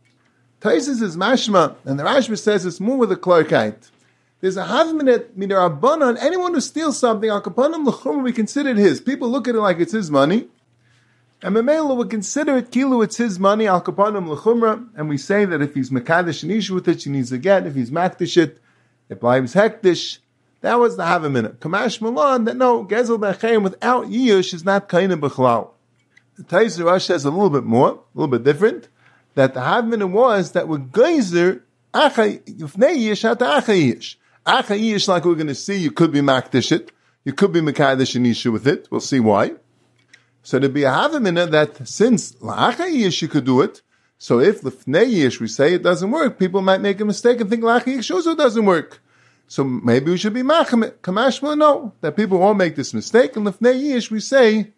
Taisus is mashma, and the Rashba says it's more with a clarkite. There's a havminat, meaning there are banan, anyone who steals something, al kapanim l'chumra, we consider it his. People look at it like it's his money. And Mamela would consider it kilu, it's his money, al kapanim l'chumra, and we say that if he's mekadesh and ish with it, she needs a get. If he's makdish it, it blives hektish. That was the havamina. Kamash Milan, that no, Gezel Da'acherim without yish is not kaina b'chlal. The Taisa Rosh says a little bit more, a little bit different, that the havamina was that with geyser, acha, yufnei yish hata acha yish. Acha yish, like we're going to see, you could be makdish it, you could be mekadesh and ish with it, we'll see why. So there'd be a havamina that since la'acha yish you could do it, so if l'fnei yish we say it doesn't work, people might make a mistake and think la'acha yish also doesn't work. So maybe we should be machamit. Kamashma, no, that people won't make this mistake, and l'fnei yish we say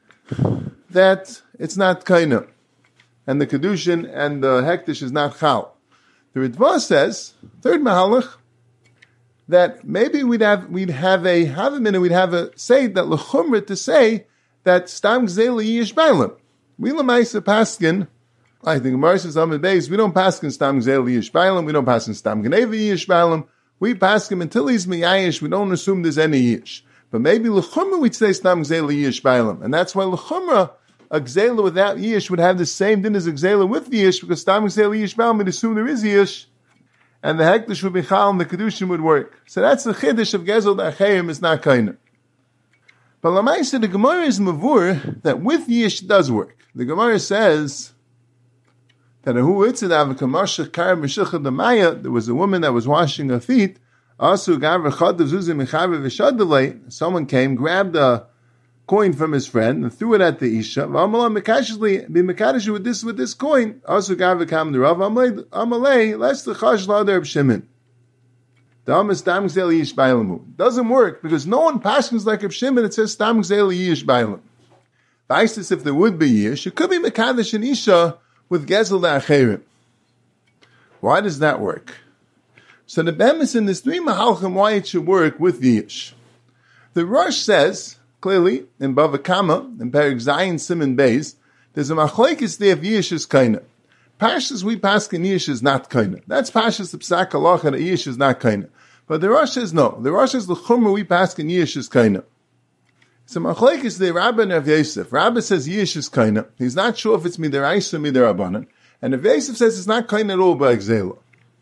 that it's not kaina, and the kedushin and the hektish is not chal. The Ritva says, third mahalach, that maybe we'd have we'd have a havamina, we'd have a say that l'chumra to say that stam gzela yish bailam. We lemaisa paskin, I think Gemara says on the days, we don't paskin stam gzela yish bailam, we don't paskin stam gneva yish bailam, we paskin until he's miyayish, we don't assume there's any yish. But maybe l'chumra we'd say stam gzela yish bailam, and that's why l'chumra, a gzela without yish would have the same din as a gzela with yish, because stam gzela yish bailam would assume there is yish, and the hektish would be chal, and the kedushin would work. So that's the chiddush of Gezel Da'acherim is not kaina. But Lamaisa, the Gemara is mavur that with yish does work. The Gemara says that there was a woman that was washing her feet. Someone came, grabbed a coin from his friend and threw it at the Isha. V'amalei mekashli be mekadosh with this with this coin. Also gavakam the Rav Amalei Amalei lest the chash lader of Shimon. Doesn't work because no one passes like Reb Shimon. It says Stam Gzeil Yish Bailam. Vaisis, if there would be Yish, it could be Mekadosh and Isha with Gezel Da'acherim. Why does that work? So the Bemis in this three Mahalchim why it should work with Yish. The Rosh says clearly in Bava Kama in Perek Zayin Siman Beis there's a machlokes there if Yish is kaina. Pashas we paskin Yish is not kaina. That's Pashas the Psak Halacha that Yish is not kaina. But the Rosh says no. The Rosh says the Chumra we paskin Yish is kaina. So machlokes the Rabbi and Rav Yosef. Rabbi says Yish is kaina. He's not sure if it's midiraisa or midirabanan. And Rav Yosef says it's not kaina at all by Gzela.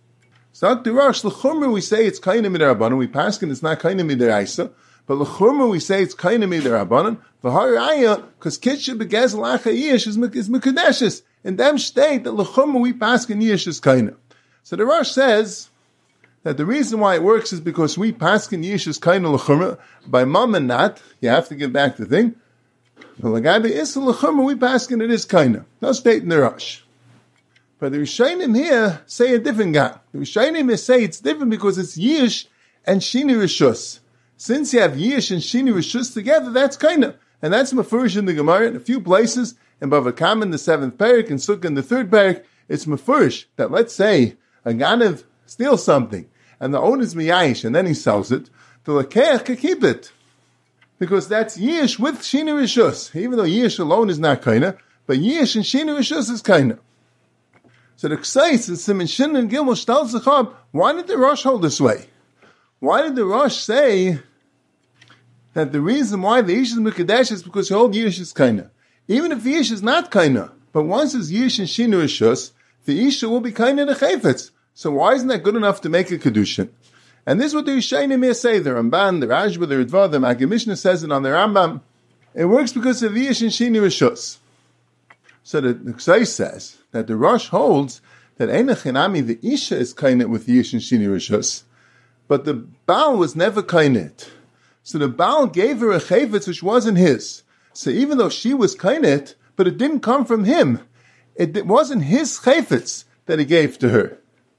So the Rosh the Chumra we say it's kaina midirabanan. We paskin it's not kaina midiraisa. But the Chumra we say it's kaina midirabanan. V'haraya because kitcha begezel acha Yish is mikadeshes. In them state that l'chumma we paskin Yish is kaina. So the Rosh says that the reason why it works is because we paskin Yish is kaina l'chumma by mom and not. You have to give back the thing. But l'gabe is l'chumma we paskin it is kaina. No state in the Rosh. But the Rishonim here say a different guy. The Rishonim say it's different because it's Yish and Shini Rishus. Since you have Yish and Shini Rishus together, that's kaina. And that's mafurish in the Gemara in a few places. In Bava Kama in the seventh parak, and Sukkah in the third parak, it's mafurish that let's say a Ganav steals something, and the owner is miyayish, and then he sells it, the Lakeach can keep it. Because that's Yish with Shini Rishus. Even though Yish alone is not kaina, but Yish and Shini Rishus is kaina. So the Ksais in Siman Shin and Gimel Shtal Zechab, why did the Rosh hold this way? Why did the Rosh say that the reason why the Yish is Mekadesh is because you hold Yish is kaina? Even if the Yish is not kaina, but once it's Yish and Shinu Rishus, the Isha will be kaina the Chayfetz. So why isn't that good enough to make a Kedushin? And this is what the Rishonim here say, the Ramban, the Rashba, the Ritva, the Maggid Mishnah says it on the Rambam. It works because of Yish and Shinu Rishus. So the Ksai says that the Rosh holds that Eina Chinami, the Isha is kaina with Yish and Shinu Rishus, but the Baal was never kainit. So the Baal gave her a Chayfetz which wasn't his. So even though she was kainit, but it didn't come from him. It wasn't his chayfetz that he gave to her.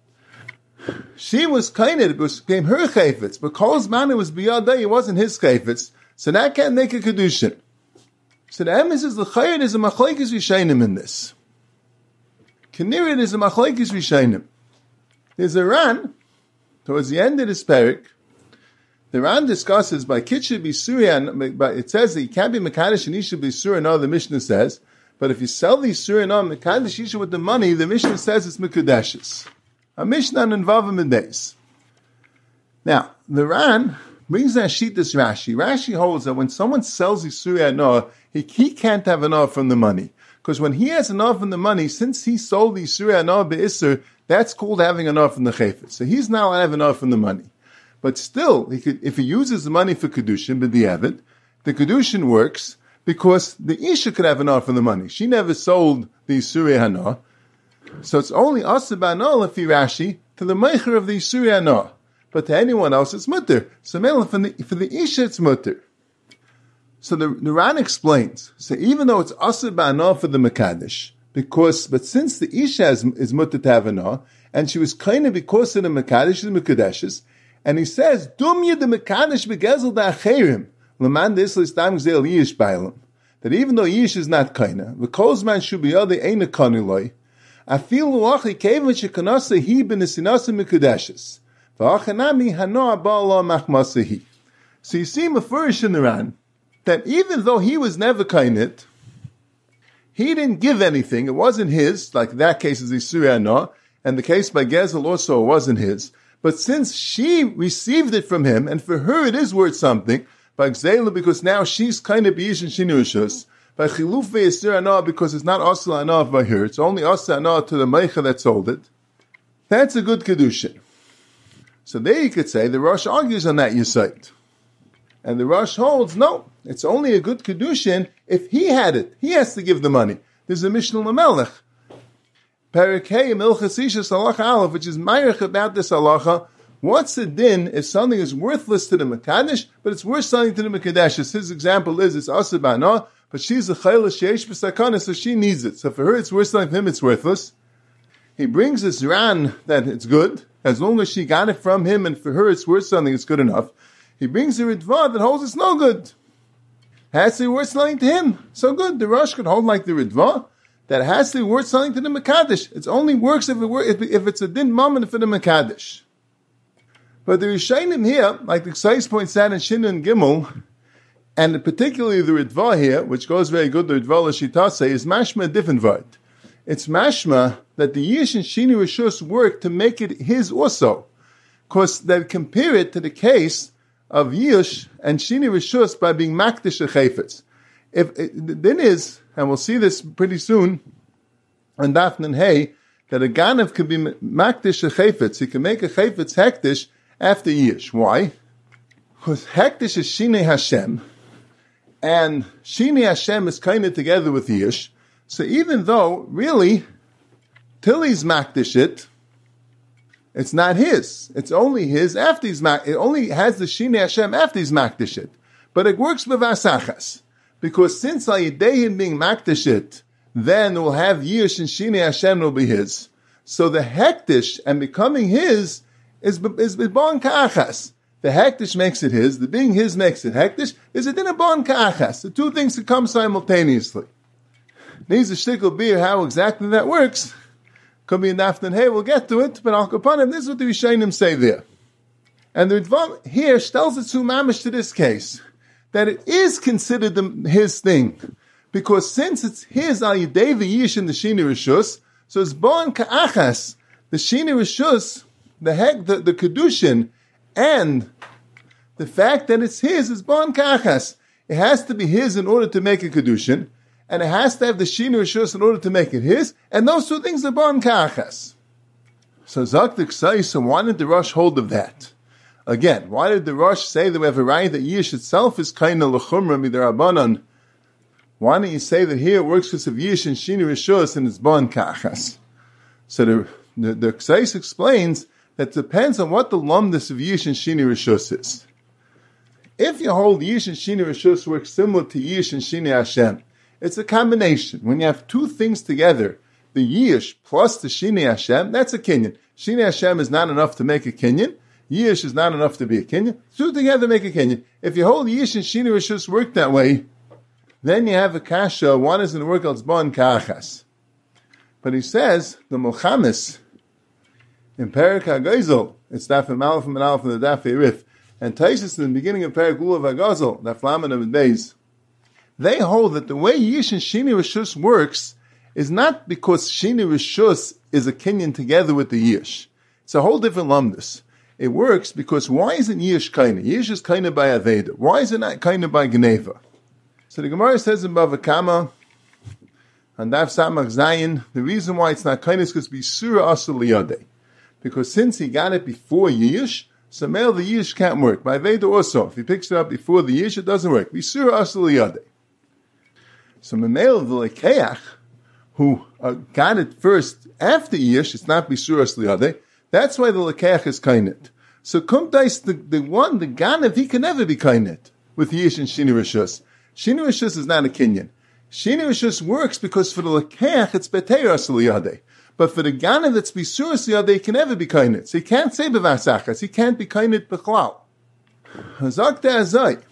She was kainit, it was gave her chayfetz, but Kol's man was biyadai, it wasn't his chayfetz. So that can't make a kedushin. So the emes is the chayit is a machlekes rishayim in this. Kenirit is a machlekes rishayim. There's a Ran towards the end of this parak. The Ran discusses by Kitcha B'Surya, but it says that you can't be Mekadosh and Isha B'Surya, no, the Mishnah says. But if you sell the Surya, no, Mekadosh Isha with the money, the Mishnah says it's Mekudeshes. A Mishnah and Vavim days. Now, the Ran brings that sheet this Rashi. Rashi holds that when someone sells the Surya, no, he, he can't have enough from the money. Because when he has enough from the money, since he sold the Surya, no, Be'isr, that's called having enough from the Chayfetz. So he's now having enough from the money. But still, he could, if he uses the money for Kedushin, b'diavad, the Kedushin works because the Isha could have enough from the money. She never sold the Surya Hana. So it's only Asa Ba'anah, if Rashi, to the Meicher of the Surya Hana. But to anyone else, it's Mutter. So for the, for the Isha, it's Mutter. So the, the Ran explains, so even though it's Asa Ba'anah for the Mekadesh, because, but since the Isha is, is Mutter to have Hana, and she was kind of because of the Mekadesh, the Mekudeshes, and he says, "Dum yed the mekadosh begezel da'acherim leman de'islis tam gzeil yish bailam." That even though yish is not kaina, the kolzman should be other eina kaniloi. Afil luachi kevin shekanasa he b'nesinasa mekudeshes v'achanami hanoa ba'ala machmasahi. So you see mafurish in the Ran that even though he was never kainit, he didn't give anything. It wasn't his. Like that case is the Surya Hana, and the case by Gezel also wasn't his. But since she received it from him, and for her it is worth something, by Gzela, because now she's kind of Yish and Shinushus, by Chiluf Ve'esir Anah, because it's not Asa Anah by her, it's only Asa Anah to the Meicha that sold it, that's a good Kedushin. So there you could say, the Rosh argues on that Yesait. And the Rosh holds, no, it's only a good Kedushin if he had it. He has to give the money. There's a Mishnah Lamelech. Perek Hey Milchas Ishus Halacha Aleph, which is Meirich about this halacha, What's the din if something is worthless to the Mekadesh, but it's worth something to the Mekadesh? His example is, it's Asabana, but she's a Chayla Sheish B'Sakana, so she needs it. So for her it's worth something, for him it's worthless. He brings this Ran that it's good, as long as she got it from him, and for her it's worth something, it's good enough. He brings a Ritva that holds it's no good. Has to be worth something to him. So good, the Rosh could hold like the Ritva, that has to be worth something to the Mekadesh. It only works if, it were, if, if it's a din moment for the Mekadesh. But the Rishonim here, like the Ksais points out in Shin and Gimel, and particularly the Ritva here, which goes very good, the Ritva L'Shitase, is mashma a different word. It's mashma that the Yish and Shini Rishus work to make it his also. Because they compare it to the case of Yish and Shini Rishus by being Makdish a Chayfetz. If it, then is, and we'll see this pretty soon, on Dafnan Hay, that a Ganav can be Makdish a Chayfetz. He can make a Chayfetz Hektish after Yish. Why? Because Hektish is Shini Hashem, and Shini Hashem is kind of together with Yish. So even though, really, till he's Makdish it, it's not his. It's only his after he's Makdish. It only has the Shini Hashem after he's Makdish it. But it works with Asachas. Because since Ayidehim being Makdish it, then we'll have Yish and Shini Hashem will be his. So the Hektish and becoming his is is Bon Ka'achas. The Hektish makes it his, the being his makes it Hektish, is it in a Bon Ka'achas. The two things can come simultaneously. Needs a shtickle beer how exactly that works. Could be in Dafnan Hey, we'll get to it, but Al Kapanim, this is what the Rishonim say there. And the Ritva here tells it to mamish to this case, that it is considered the, his thing. Because since it's his Al Yidei V'yish in the Shini Rishus, so it's Bon Ka'achas, the Shini Rishus, the heck, the, the Kedushin, and the fact that it's his is Bon Ka'achas. It has to be his in order to make a Kedushin, and it has to have the Shini Rishus in order to make it his, and those two things are Bon Ka'achas. So Zak the Ksai, so why did the Rosh hold of that? Again, why did the Rosh say that we have a right that Yish itself is kind of l'chumra mid'Rabbanan? Why don't you say that here it works because of Yish and Shini Rishus and it's Bon Ka'achas? So the the, the Ksais explains that it depends on what the lumdus of Yish and Shini Rishus is. If you hold Yish and Shini Rishus works similar to Yish and Shini Hashem, it's a combination. When you have two things together, the Yish plus the Shini Hashem, that's a kinyan. Shini Hashem is not enough to make a kinyan. Yish is not enough to be a kinyan. Two together make a kinyan. If you hold Yish and Shini Rishus work that way, then you have a kasha. One is going to work out Bon Ka'achas. But he says, the Mulchamis, in Perik HaGozel, it's Daf Amalef and Aleph and the Daf Erif, and Taisus in the beginning of Perik Lulav HaGozel, Daf Laman of Beis, they hold that the way Yish and Shini Rishus works is not because Shini Rishus is a kinyan together with the Yish. It's a whole different lumdus. It works because why isn't Yish kaina? Yish is kaina by Aveda. Why is it not kaina by Geneva? So the Gemara says in Bava Kama, and Daf Samach Zayin, the reason why it's not kaina is because Bisura Asur Liyadeh. Because since he got it before Yish, so male the Yish can't work. By Aveda also, if he picks it up before the Yish, it doesn't work. Bisura Asur Liyadeh. So Memel the Lekeach, who uh, got it first after Yish, it's not Bisura Asur Liyadeh. That's why the Lekeach is kainet. So Kumtais, the, the one, the Ganav, he can never be kainet with Yish and Shini Rishus. Shini Rishus is not a kinyan. Shini Rishus works because for the Lekeach, it's Beteir Asur Liyadeh. But for the Ganav that's Bisur Asur Liyadeh, he can never be kainet. So he can't say B'vasachas. He can't be kainet B'chlal. Hazak De'azai.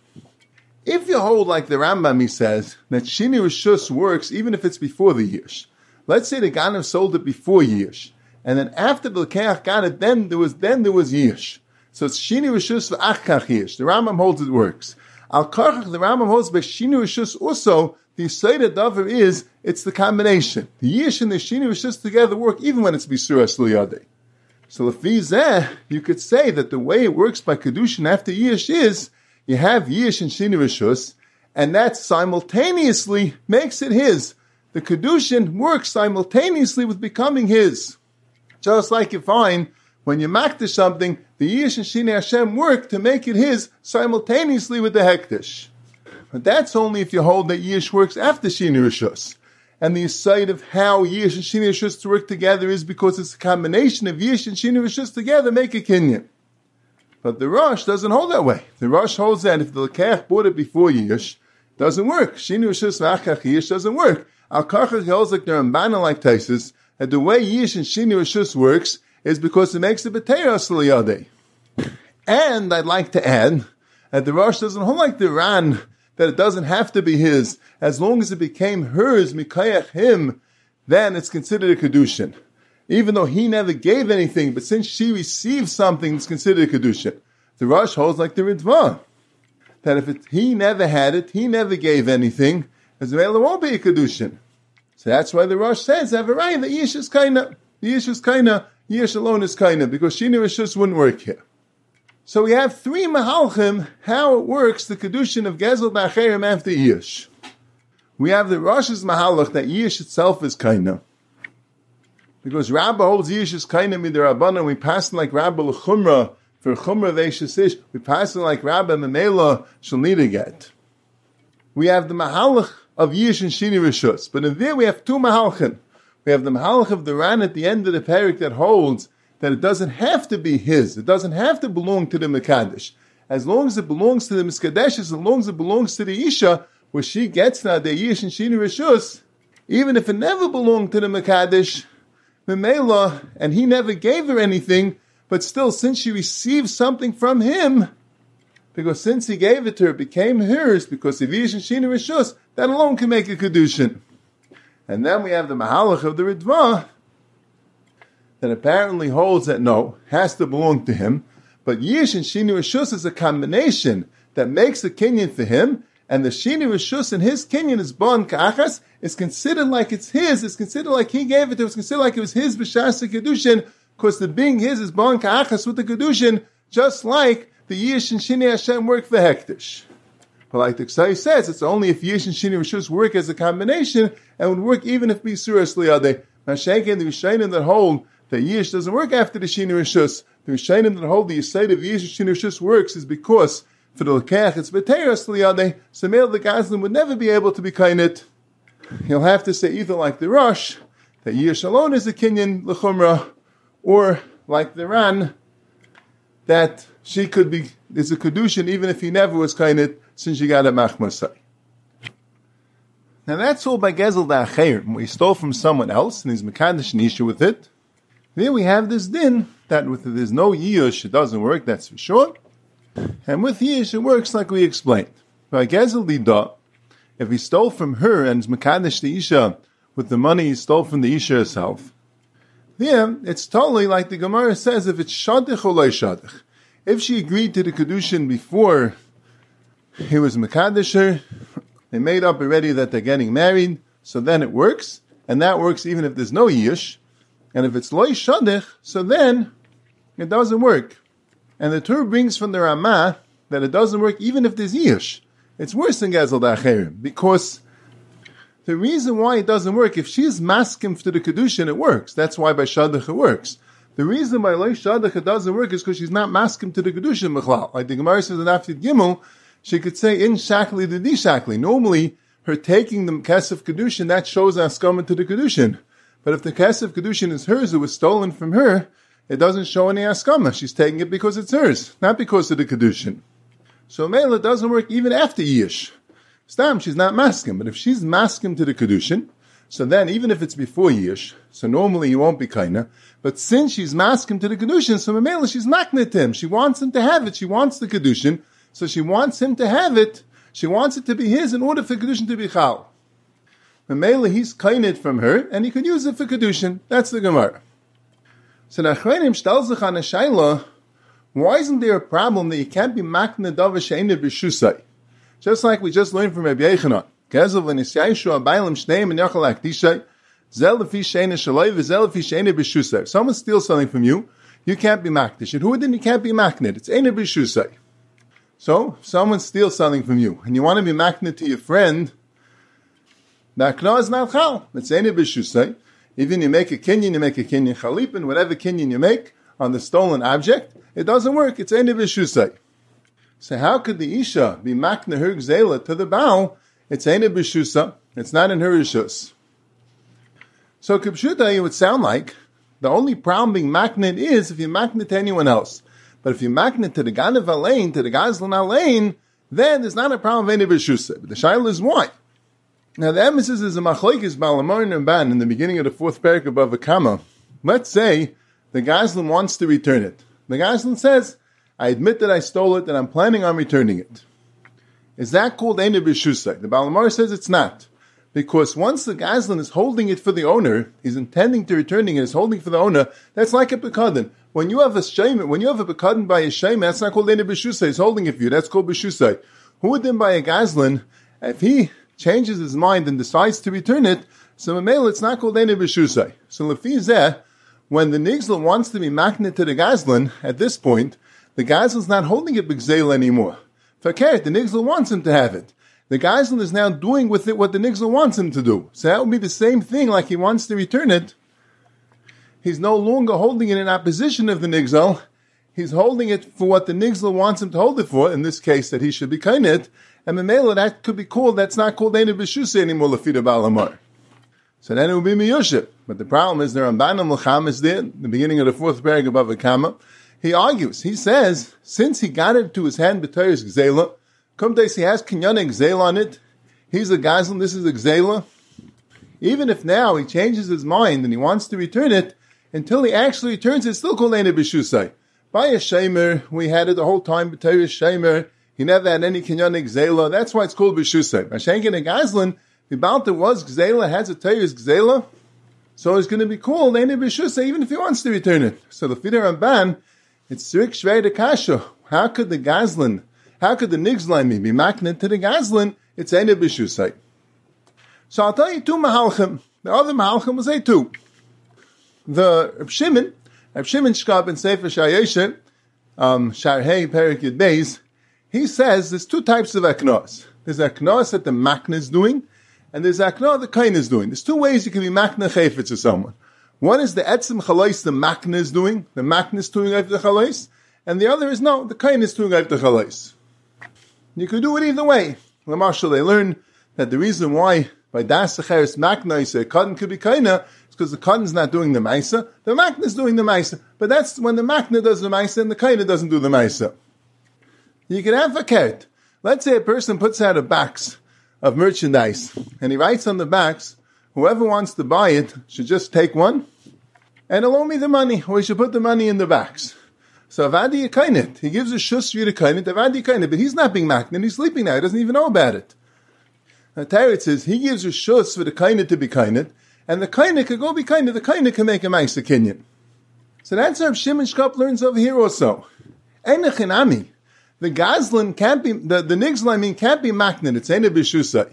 If you hold like the Rambam, he says, that Shini Rishus works even if it's before the Yish. Let's say the Ganav sold it before Yish. And then after the Lekeach got it, then there was then there was Yish. So it's Shini Rishus v'achkach Yish. The Rambam holds it works. Al Karchach, the Rambam holds by Shini Rishus also, the Yisayda Dover is, it's the combination. The Yish and the Shini Rishus together work even when it's Bisura Asur Liyadeh. So Lefi Zeh, you could say that the way it works by Kedushin after Yish is, you have Yish and Shini Rishus, and that simultaneously makes it his. The Kedushin works simultaneously with becoming his. Just like you find, when you makdish something, the Yish and Shini Hashem work to make it his simultaneously with the Hektish. But that's only if you hold that Yish works after Shini Rishus. And the aside of how Yish and Shini Rishus to work together is because it's a combination of Yish and Shini Rishus together make a Kinyan. But the Rosh doesn't hold that way. The Rosh holds that if the Lekech bought it before Yish, it doesn't work. Shini Rishus v'achach Yish doesn't work. Al Kachach holds like the Rambana like Taisus, that the way Yish and Shini Rishus works is because it makes the B'teros L'yadeh. And I'd like to add that the Rosh doesn't hold like the Ran, that it doesn't have to be his. As long as it became hers, mikayach him, then it's considered a kedushin. Even though he never gave anything, but since she received something, it's considered a kedushin. The Rosh holds like the Ritva, that if it, he never had it, he never gave anything, as well it won't be a kedushin. So that's why the Rosh says, have a right, the Yish is kaina, the Yish is kaina, Yish alone is kaina, because Shini Rishus wouldn't work here. So we have three mahalchim, how it works, the kedushin of Gezel B'acherim after Yish. We have the Rosh's mahalach that Yish itself is kaina. Because Rabbah holds Yish is kaina mid'Rabbanan, we pass it like Rabbah l'chumra, for chumra ve'shesish, we pass it like Rabbah memela shall need a get. We have the mahalach of Yish and Shini Rishus, but in there we have two mahalchim. We have the mahalach of the Ran at the end of the parak that holds that it doesn't have to be his. It doesn't have to belong to the Mekadesh. As long as it belongs to the Miskadesh, as long as it belongs to the Isha, where she gets now the Yish and Shini Rishus, even if it never belonged to the Mekadesh, Memela, and he never gave her anything, but still, since she received something from him, because since he gave it to her, it became hers, because of Yish and Shini Rishus, that alone can make a Kedushin. And then we have the Mahalach of the Ritva, that apparently holds that no, has to belong to him, but Yish and Shini Rishus is a combination that makes a kinyan for him, and the Shini Rishus and his kinyan is bon ka'achas, is considered like it's his, it's considered like he gave it to, it's considered like it was his b'shas kedushin, because the being his is bon ka'achas with the kedushin, just like the Yish and Shini Hashem work for hektish. But like the Ksai says, it's only if Yish and Shini Rishus work as a combination, and would work even if b'suras liyadeh. Mashenke and the Rishayim that hold that Yish doesn't work after the Shini Rishus. The Rishayim that hold the Yisayid of Yish and Shini Rishus works is because for the Lekech it's B'teros L'yadeh, so male the Gazlan would never be able to be kainit. He'll have to say either like the Rosh, that Yish alone is a Kinyan L'chumra, or like the Ran, that she could be, is a Kedushin even if he never was kainit, since she got a Machmasai. Now that's all by Gezel Da'acherim. We stole from someone else, and he's Mekadesh an issue with it. Then we have this din, that with there's no Yish, it doesn't work, that's for sure. And with Yish, it works like we explained. By Gezel Dida, if he stole from her and is Mekadesh the Isha with the money he stole from the Isha herself, then it's totally like the Gemara says, if it's Shadich or Loi Shadich. If she agreed to the Kedushin before he was Mekadesh her, they made up already that they're getting married, so then it works, and that works even if there's no Yish. And if it's Loi Shadich, so then it doesn't work. And the Torah brings from the Ramah that it doesn't work even if there's Yish. It's worse than Gezel Da'acherim, because the reason why it doesn't work, if she's maskim to the Kedushin, it works. That's why by Shadich it works. The reason why Loi Shadich it doesn't work is because she's not maskim to the Kedushin Mechlal. Like the Gemara says in Afid Gimel, she could say in Shakli the Di Shakli. Normally, her taking the Kesef Kedushin, that shows Askama to the Kedushin. But if the Kesef Kedushin is hers, it was stolen from her, it doesn't show any Askama. She's taking it because it's hers, not because of the Kedushin. So Mela doesn't work even after Yish. Stam, she's not maskim, but if she's maskim to the Kedushin, so then even if it's before Yish, so normally he won't be kaina, but since she's maskim to the Kedushin, so Mela she's maknit to him. She wants him to have it. She wants the Kedushin, so she wants him to have it. She wants it to be his in order for Kedushin to be chal. Mela he's kainit from her, and he can use it for Kedushin. That's the Gemara. So the Achreinim shtel sich on a shayla, why isn't there a problem that you can't be makna davar she'ena b'shusay? Just like we just learned from Rabbi Yechanan. Gezel v'nisyaishu abaylam shneim and yachal akdishay, zel lefi she'ena shaloi v'zel lefi she'ena b'shusay. If someone steals something from you, you can't be makdish. And who then you can't be maknit? It's ena b'shusay. So, if someone steals something from you, and you want to be maknit to your friend, makna is not chal. It's ena b'shusay. Even you make a kinyan, you make a kinyan chalipin, whatever kinyan you make on the stolen object, it doesn't work. It's ena b'shusay. So how could the Isha be makna her gzela to the Baal? It's ena b'shusa. It's not in her rishus. So Kipshuta, it would sound like the only problem being magnet is if you magnet to anyone else. But if you magnet to the Ganav Alain, to the Gazlan Alain, then there's not a problem of any B'Shusay. But the Shaila is why. Now the emphasis is a Machlokes Balamorin and Ramban in the beginning of the fourth parak above a Kama. Let's say the Gazlan wants to return it. The Gazlan says, I admit that I stole it and I'm planning on returning it. Is that called Eine B'Shusay? The Balamor says it's not. Because once the Gazlan is holding it for the owner, he's intending to returning it, is holding it for the owner, that's like a Pekadin. When you have a Shem, when you have a Pekadin by a Shem, that's not called Eine B'Shusay, he's holding it for you, that's called B'Shusay. Who would then buy a Gazlan, if he changes his mind and decides to return it, so Mamela, it's not called Eine B'Shusay. So Lefi Zeh, when the Nigzlan wants to be magnet to the Gazlan, at this point, the Gazlan's not holding it B'Gzeil anymore. Fakert, the Nigzlan wants him to have it. The Gazlan is now doing with it what the Nigzlan wants him to do. So that would be the same thing like he wants to return it. He's no longer holding it in opposition of the Nigzal. He's holding it for what the Nigzal wants him to hold it for, in this case that he should be kainet. And Memela, that could be called, that's not called Eine B'Shusay anymore, Lefida Balamar. So then it would be Miyushib. But the problem is, the Ramban L'cham is there, the beginning of the fourth paragraph above a Kama. He argues, he says, since he got it to his hand, B'Tayris Gzela, come days he has Kinyana Gzela on it, he's a Gazlan, this is a Gzela. Even if now he changes his mind and he wants to return it, until he actually returns it, it's still called Eine B'Shusay. By a Shemer, we had it the whole time, B'Tayris Shemer, he never had any Kinyana Gzela, that's why it's called B'Shusay. Mashenkin and Gazlan, the Balta was Gzela, has a Tayris Gzela, so it's going to be called Eine B'Shusay, even if he wants to return it. So the Fidar Ramban, it's Sirik Shvei de Kasha. How could the Gazlan, how could the Nigzlan be magnet to the Gazlan? It's Eine B'Shusay. So I'll tell you two Mahalchim. The other Mahalchim will say two. The Reb Shimon, Reb Shimon Shkab in Sefer Shayeshe, um, Sharhei Perik Yud Beis, he says there's two types of aknos. There's aknos that the makna is doing, and there's aknos the kain is doing. There's two ways you can be makna chayfetz to someone. One is the etzim chalais the makna is doing, the makna is doing the chalais, and the other is no, the kain is doing the chalais. You can do it either way. Lamashal, they learn that the reason why by das secheres makna you say cotton could be kaina is because the cotton's not doing the maisa, the makna is doing the maisa. But that's when the makna does the maisa and the kaina doesn't do the maisa. You can have a kert. Let's say a person puts out a box of merchandise, and he writes on the box, whoever wants to buy it should just take one, and he'll owe me the money, or he should put the money in the box. So Avadi Yekainet, he gives a shus for you to kainet, Avadi Yekainet, but he's not being maknet, he's sleeping now, he doesn't even know about it. Now Tarit says, he gives a shus for the kainet to be kainet, and the kainet could go be kainet, the kainet can make a ma'aser kinyan. So that's how Shimon Shkop learns over here also. Einachinami. The Gazlan can't be, the, the Nigzlan, I mean, can't be maknet, it's Eine B'Shusay.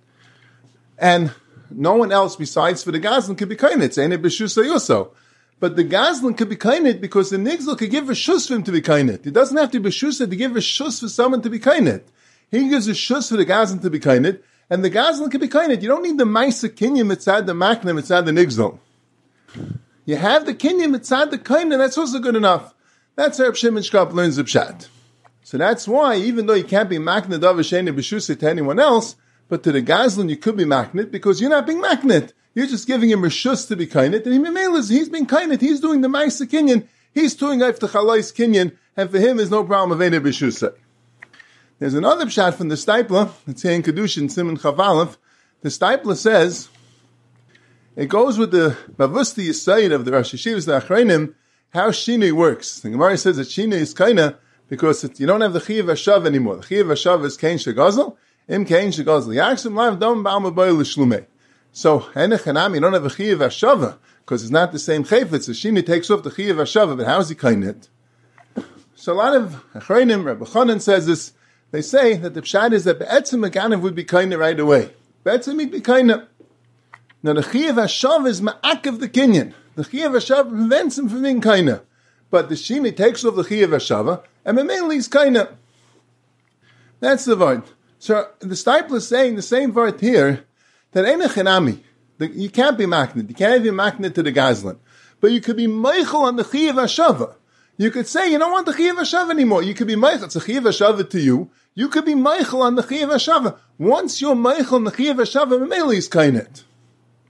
And no one else besides for the Gazlan could be kainet, it's Eine B'Shusay also. But the Gazlan could be kainet because the Nigzlan could give a shus for him to be kainet. It doesn't have to be B'Shusay to give a shus for someone to be kainet. He gives a shus for the Gazlan to be kainet, and the Gazlan could be kainet. You don't need the Maisa Kinyam mitzad the maknet mitzad the Nigzlan. You have the Kinyam mitzad the kainet, that's also good enough. That's how Reb Shimon Shkop learns the Pshat. So that's why, even though you can't be maknet avasheni b'shusay to anyone else, but to the Gazlan you could be maknet because you're not being maknet. You're just giving him a shus to be kainet, and he he's being kainet. He's doing the ma'aser kinyan. He's doing after chalais kinyan, and for him is no problem of any b'shusay. There's another pshat from the Stipler. It's here in Kedushin Simon Chavalov. The Stipler says it goes with the bavusti yisayid of the Rosh Hashivas the Achreinim how Shini works. The Gemara says that Shini is kaina because it, you don't have the Chiyav Hashav anymore. The Chiyav Hashav is Kain Shegazel, Im Kain Shegazel. Yaksim Lav Dom Ba'al Mabayil L'Shlumei. So, Henechanam, you don't have a Chiyav Hashav, because it's not the same Chayfetz. The Shini takes off the Chiyav Hashav, but how is he Kainit? So a lot of Achreinim, Rabbi Chanan says this, they say that the Pshat is that Be'etzim Meganav would be Kainit right away. Be'etzim he'd be Kainit. Now the Chiyav Hashav is Ma'akev the Kinyan. The Chiyav Hashav prevents him from being Kainit. But the Shini takes off the Chiyav Hashav, and mainly is Kainit. That's the word. So the Stipler is saying the same word here, that Eine Chinami, you can't be maknet, you can't be maknet to the Gazlan, but you could be meichel on the Chiyav Hashav. You could say, you don't want the Chiyav Hashav anymore. You could be meichel, it's a Chiyav Hashav to you. You could be meichel on the Chiyav Hashav. Once you're meichel on the Chiyav Hashav, mainly is Kainit.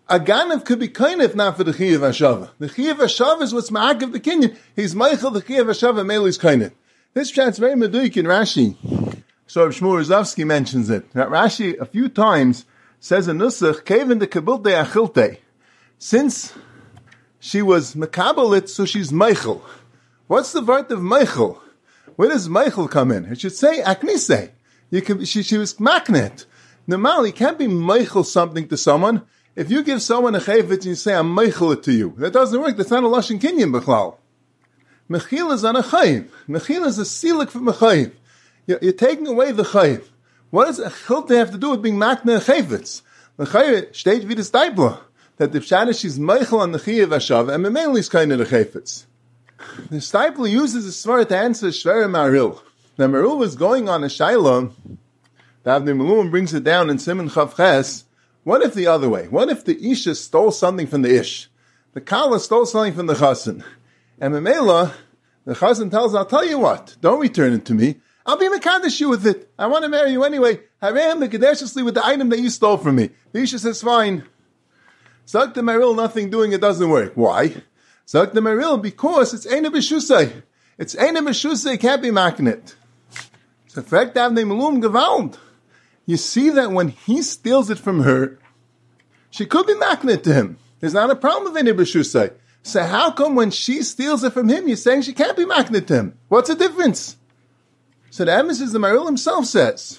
A ganav could be kainif not for the Chiyav Hashava. The Chiyav Hashava is what's ma'akiv the kinyan. He's Meichel, the Chiyav Hashava, Mele is kainif. This chat's very meduik in Rashi. So Shmuel Rozovsky mentions it. That Rashi, a few times, says in Nusach, Kevin the Kabilte Achilte. Since she was Mekabelit, so she's Meichel. What's the word of Meichel? Where does Meichel come in? It should say Aknise. You can, she, she was Maknet. Normally, you can't be Meichel something to someone. If you give someone a chayvitz and you say, I'm Meichel it to you, that doesn't work. That's not a Lashon Kinyan B'chlal. Mechil is on a chayiv. Mechil is a silik for mechayiv. You're, you're taking away the chayiv. What does a chilte have to do with being makne a chayvitz? The chayiv steht wie das Deibler, that the Pshanish is Meichel on the Chiyav Hashav, and Memeli is kind of the chayvitz. The Steipler uses a svar to answer Shver Maril. Now Maril was going on a Shaila, the Avnei Malum brings it down in Siman Chav Ches. What if the other way? What if the Isha stole something from the Ish? The Kala stole something from the Chassan. And Memela, the Chassan tells, I'll tell you what, don't return it to me. I'll be Mekadesh you with it. I want to marry you anyway. Harem Mekadeshly with the item that you stole from me. The Isha says, fine. Zak the Maril, nothing doing, it doesn't work. Why? Zak the Maril, because it's Eina B'Shusay. It's Eina B'Shusay, it can't be Maknet. It's a fact that Avnei Malum Gewalt. You see that when he steals it from her, she could be maknet to him. There's not a problem with any b'shusay. So how come when she steals it from him, you're saying she can't be maknet to him? What's the difference? So the emphasis the Maril himself says.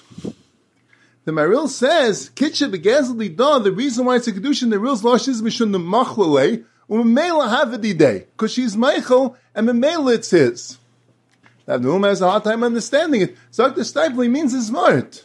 The Maril says, Kitcha begazli da, the reason why it's a kedushin, the Maril's losh is mishun the machlele, umemela havadidei, because she's Meichel, and memela it's his. That the woman has a hard time understanding it. So the Steipler means it's smart.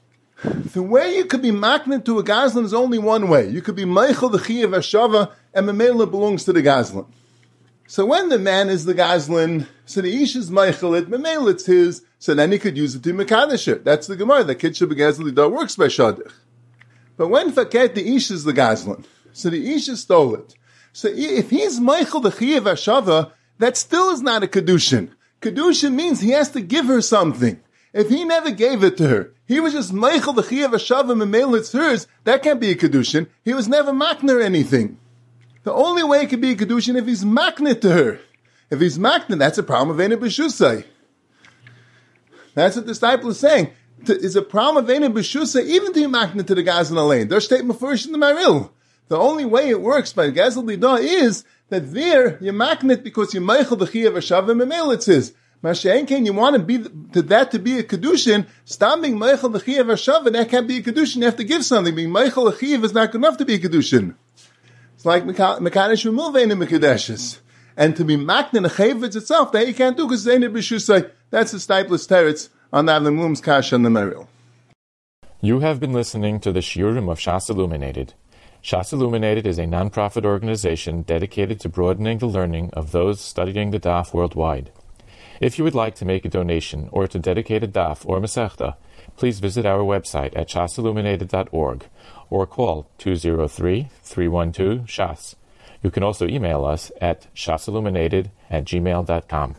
The way you could be maknet to a gazlan is only one way. You could be Meichel the Chiyav Hashava, and Memela belongs to the gazlan. So when the man is the gazlan, so the ish is Meichel it, Memela it's his, so then he could use it to Mekadesh. That's the Gemara. The Kitcha Begazli da works by Shadich. But when Faket the ish is the gazlan, so the ish stole it. So if he's Meichel the Chiyav Hashava, that still is not a Kedushin. Kedushin means he has to give her something. If he never gave it to her, he was just Meichel the Chiyav Hashavim and Memela it's hers, that can't be a Kedushin. He was never makner anything. The only way it could be a Kedushin if he's makner to her. If he's makner, that's a problem of Eina B'Shusay. That's what the Steipler is saying. It's a problem of Eina B'Shusay even to be makner to the Gazlan Alain. There's statement first in the Maril. The only way it works by Gazal Lidah is that there you're makner because you're Meichel the Chiyav Hashavim and Memela it's his. Masha'enken, you want to be to that to be a kedushin. Stop being Meichel the Chiyav Hashav, and that can't be a kedushin. You have to give something. Being Meichel the Chiyav is not good enough to be a kedushin. It's like Mekadesh Remulvein and Mekadeshes. And to be maknin a chayvitz itself, that you can't do because it's Eina B'Shusay. That's the Steipler's teretz on the Avnei Malum's kasha on the Maril. You have been listening to the Shiurim of Shas Illuminated. Shas Illuminated is a non-profit organization dedicated to broadening the learning of those studying the Daf worldwide. If you would like to make a donation or to dedicate a daf or masechta, please visit our website at shas illuminated dot org or call two oh three, three one two, S H A S. You can also email us at shasilluminated at gmail dot com.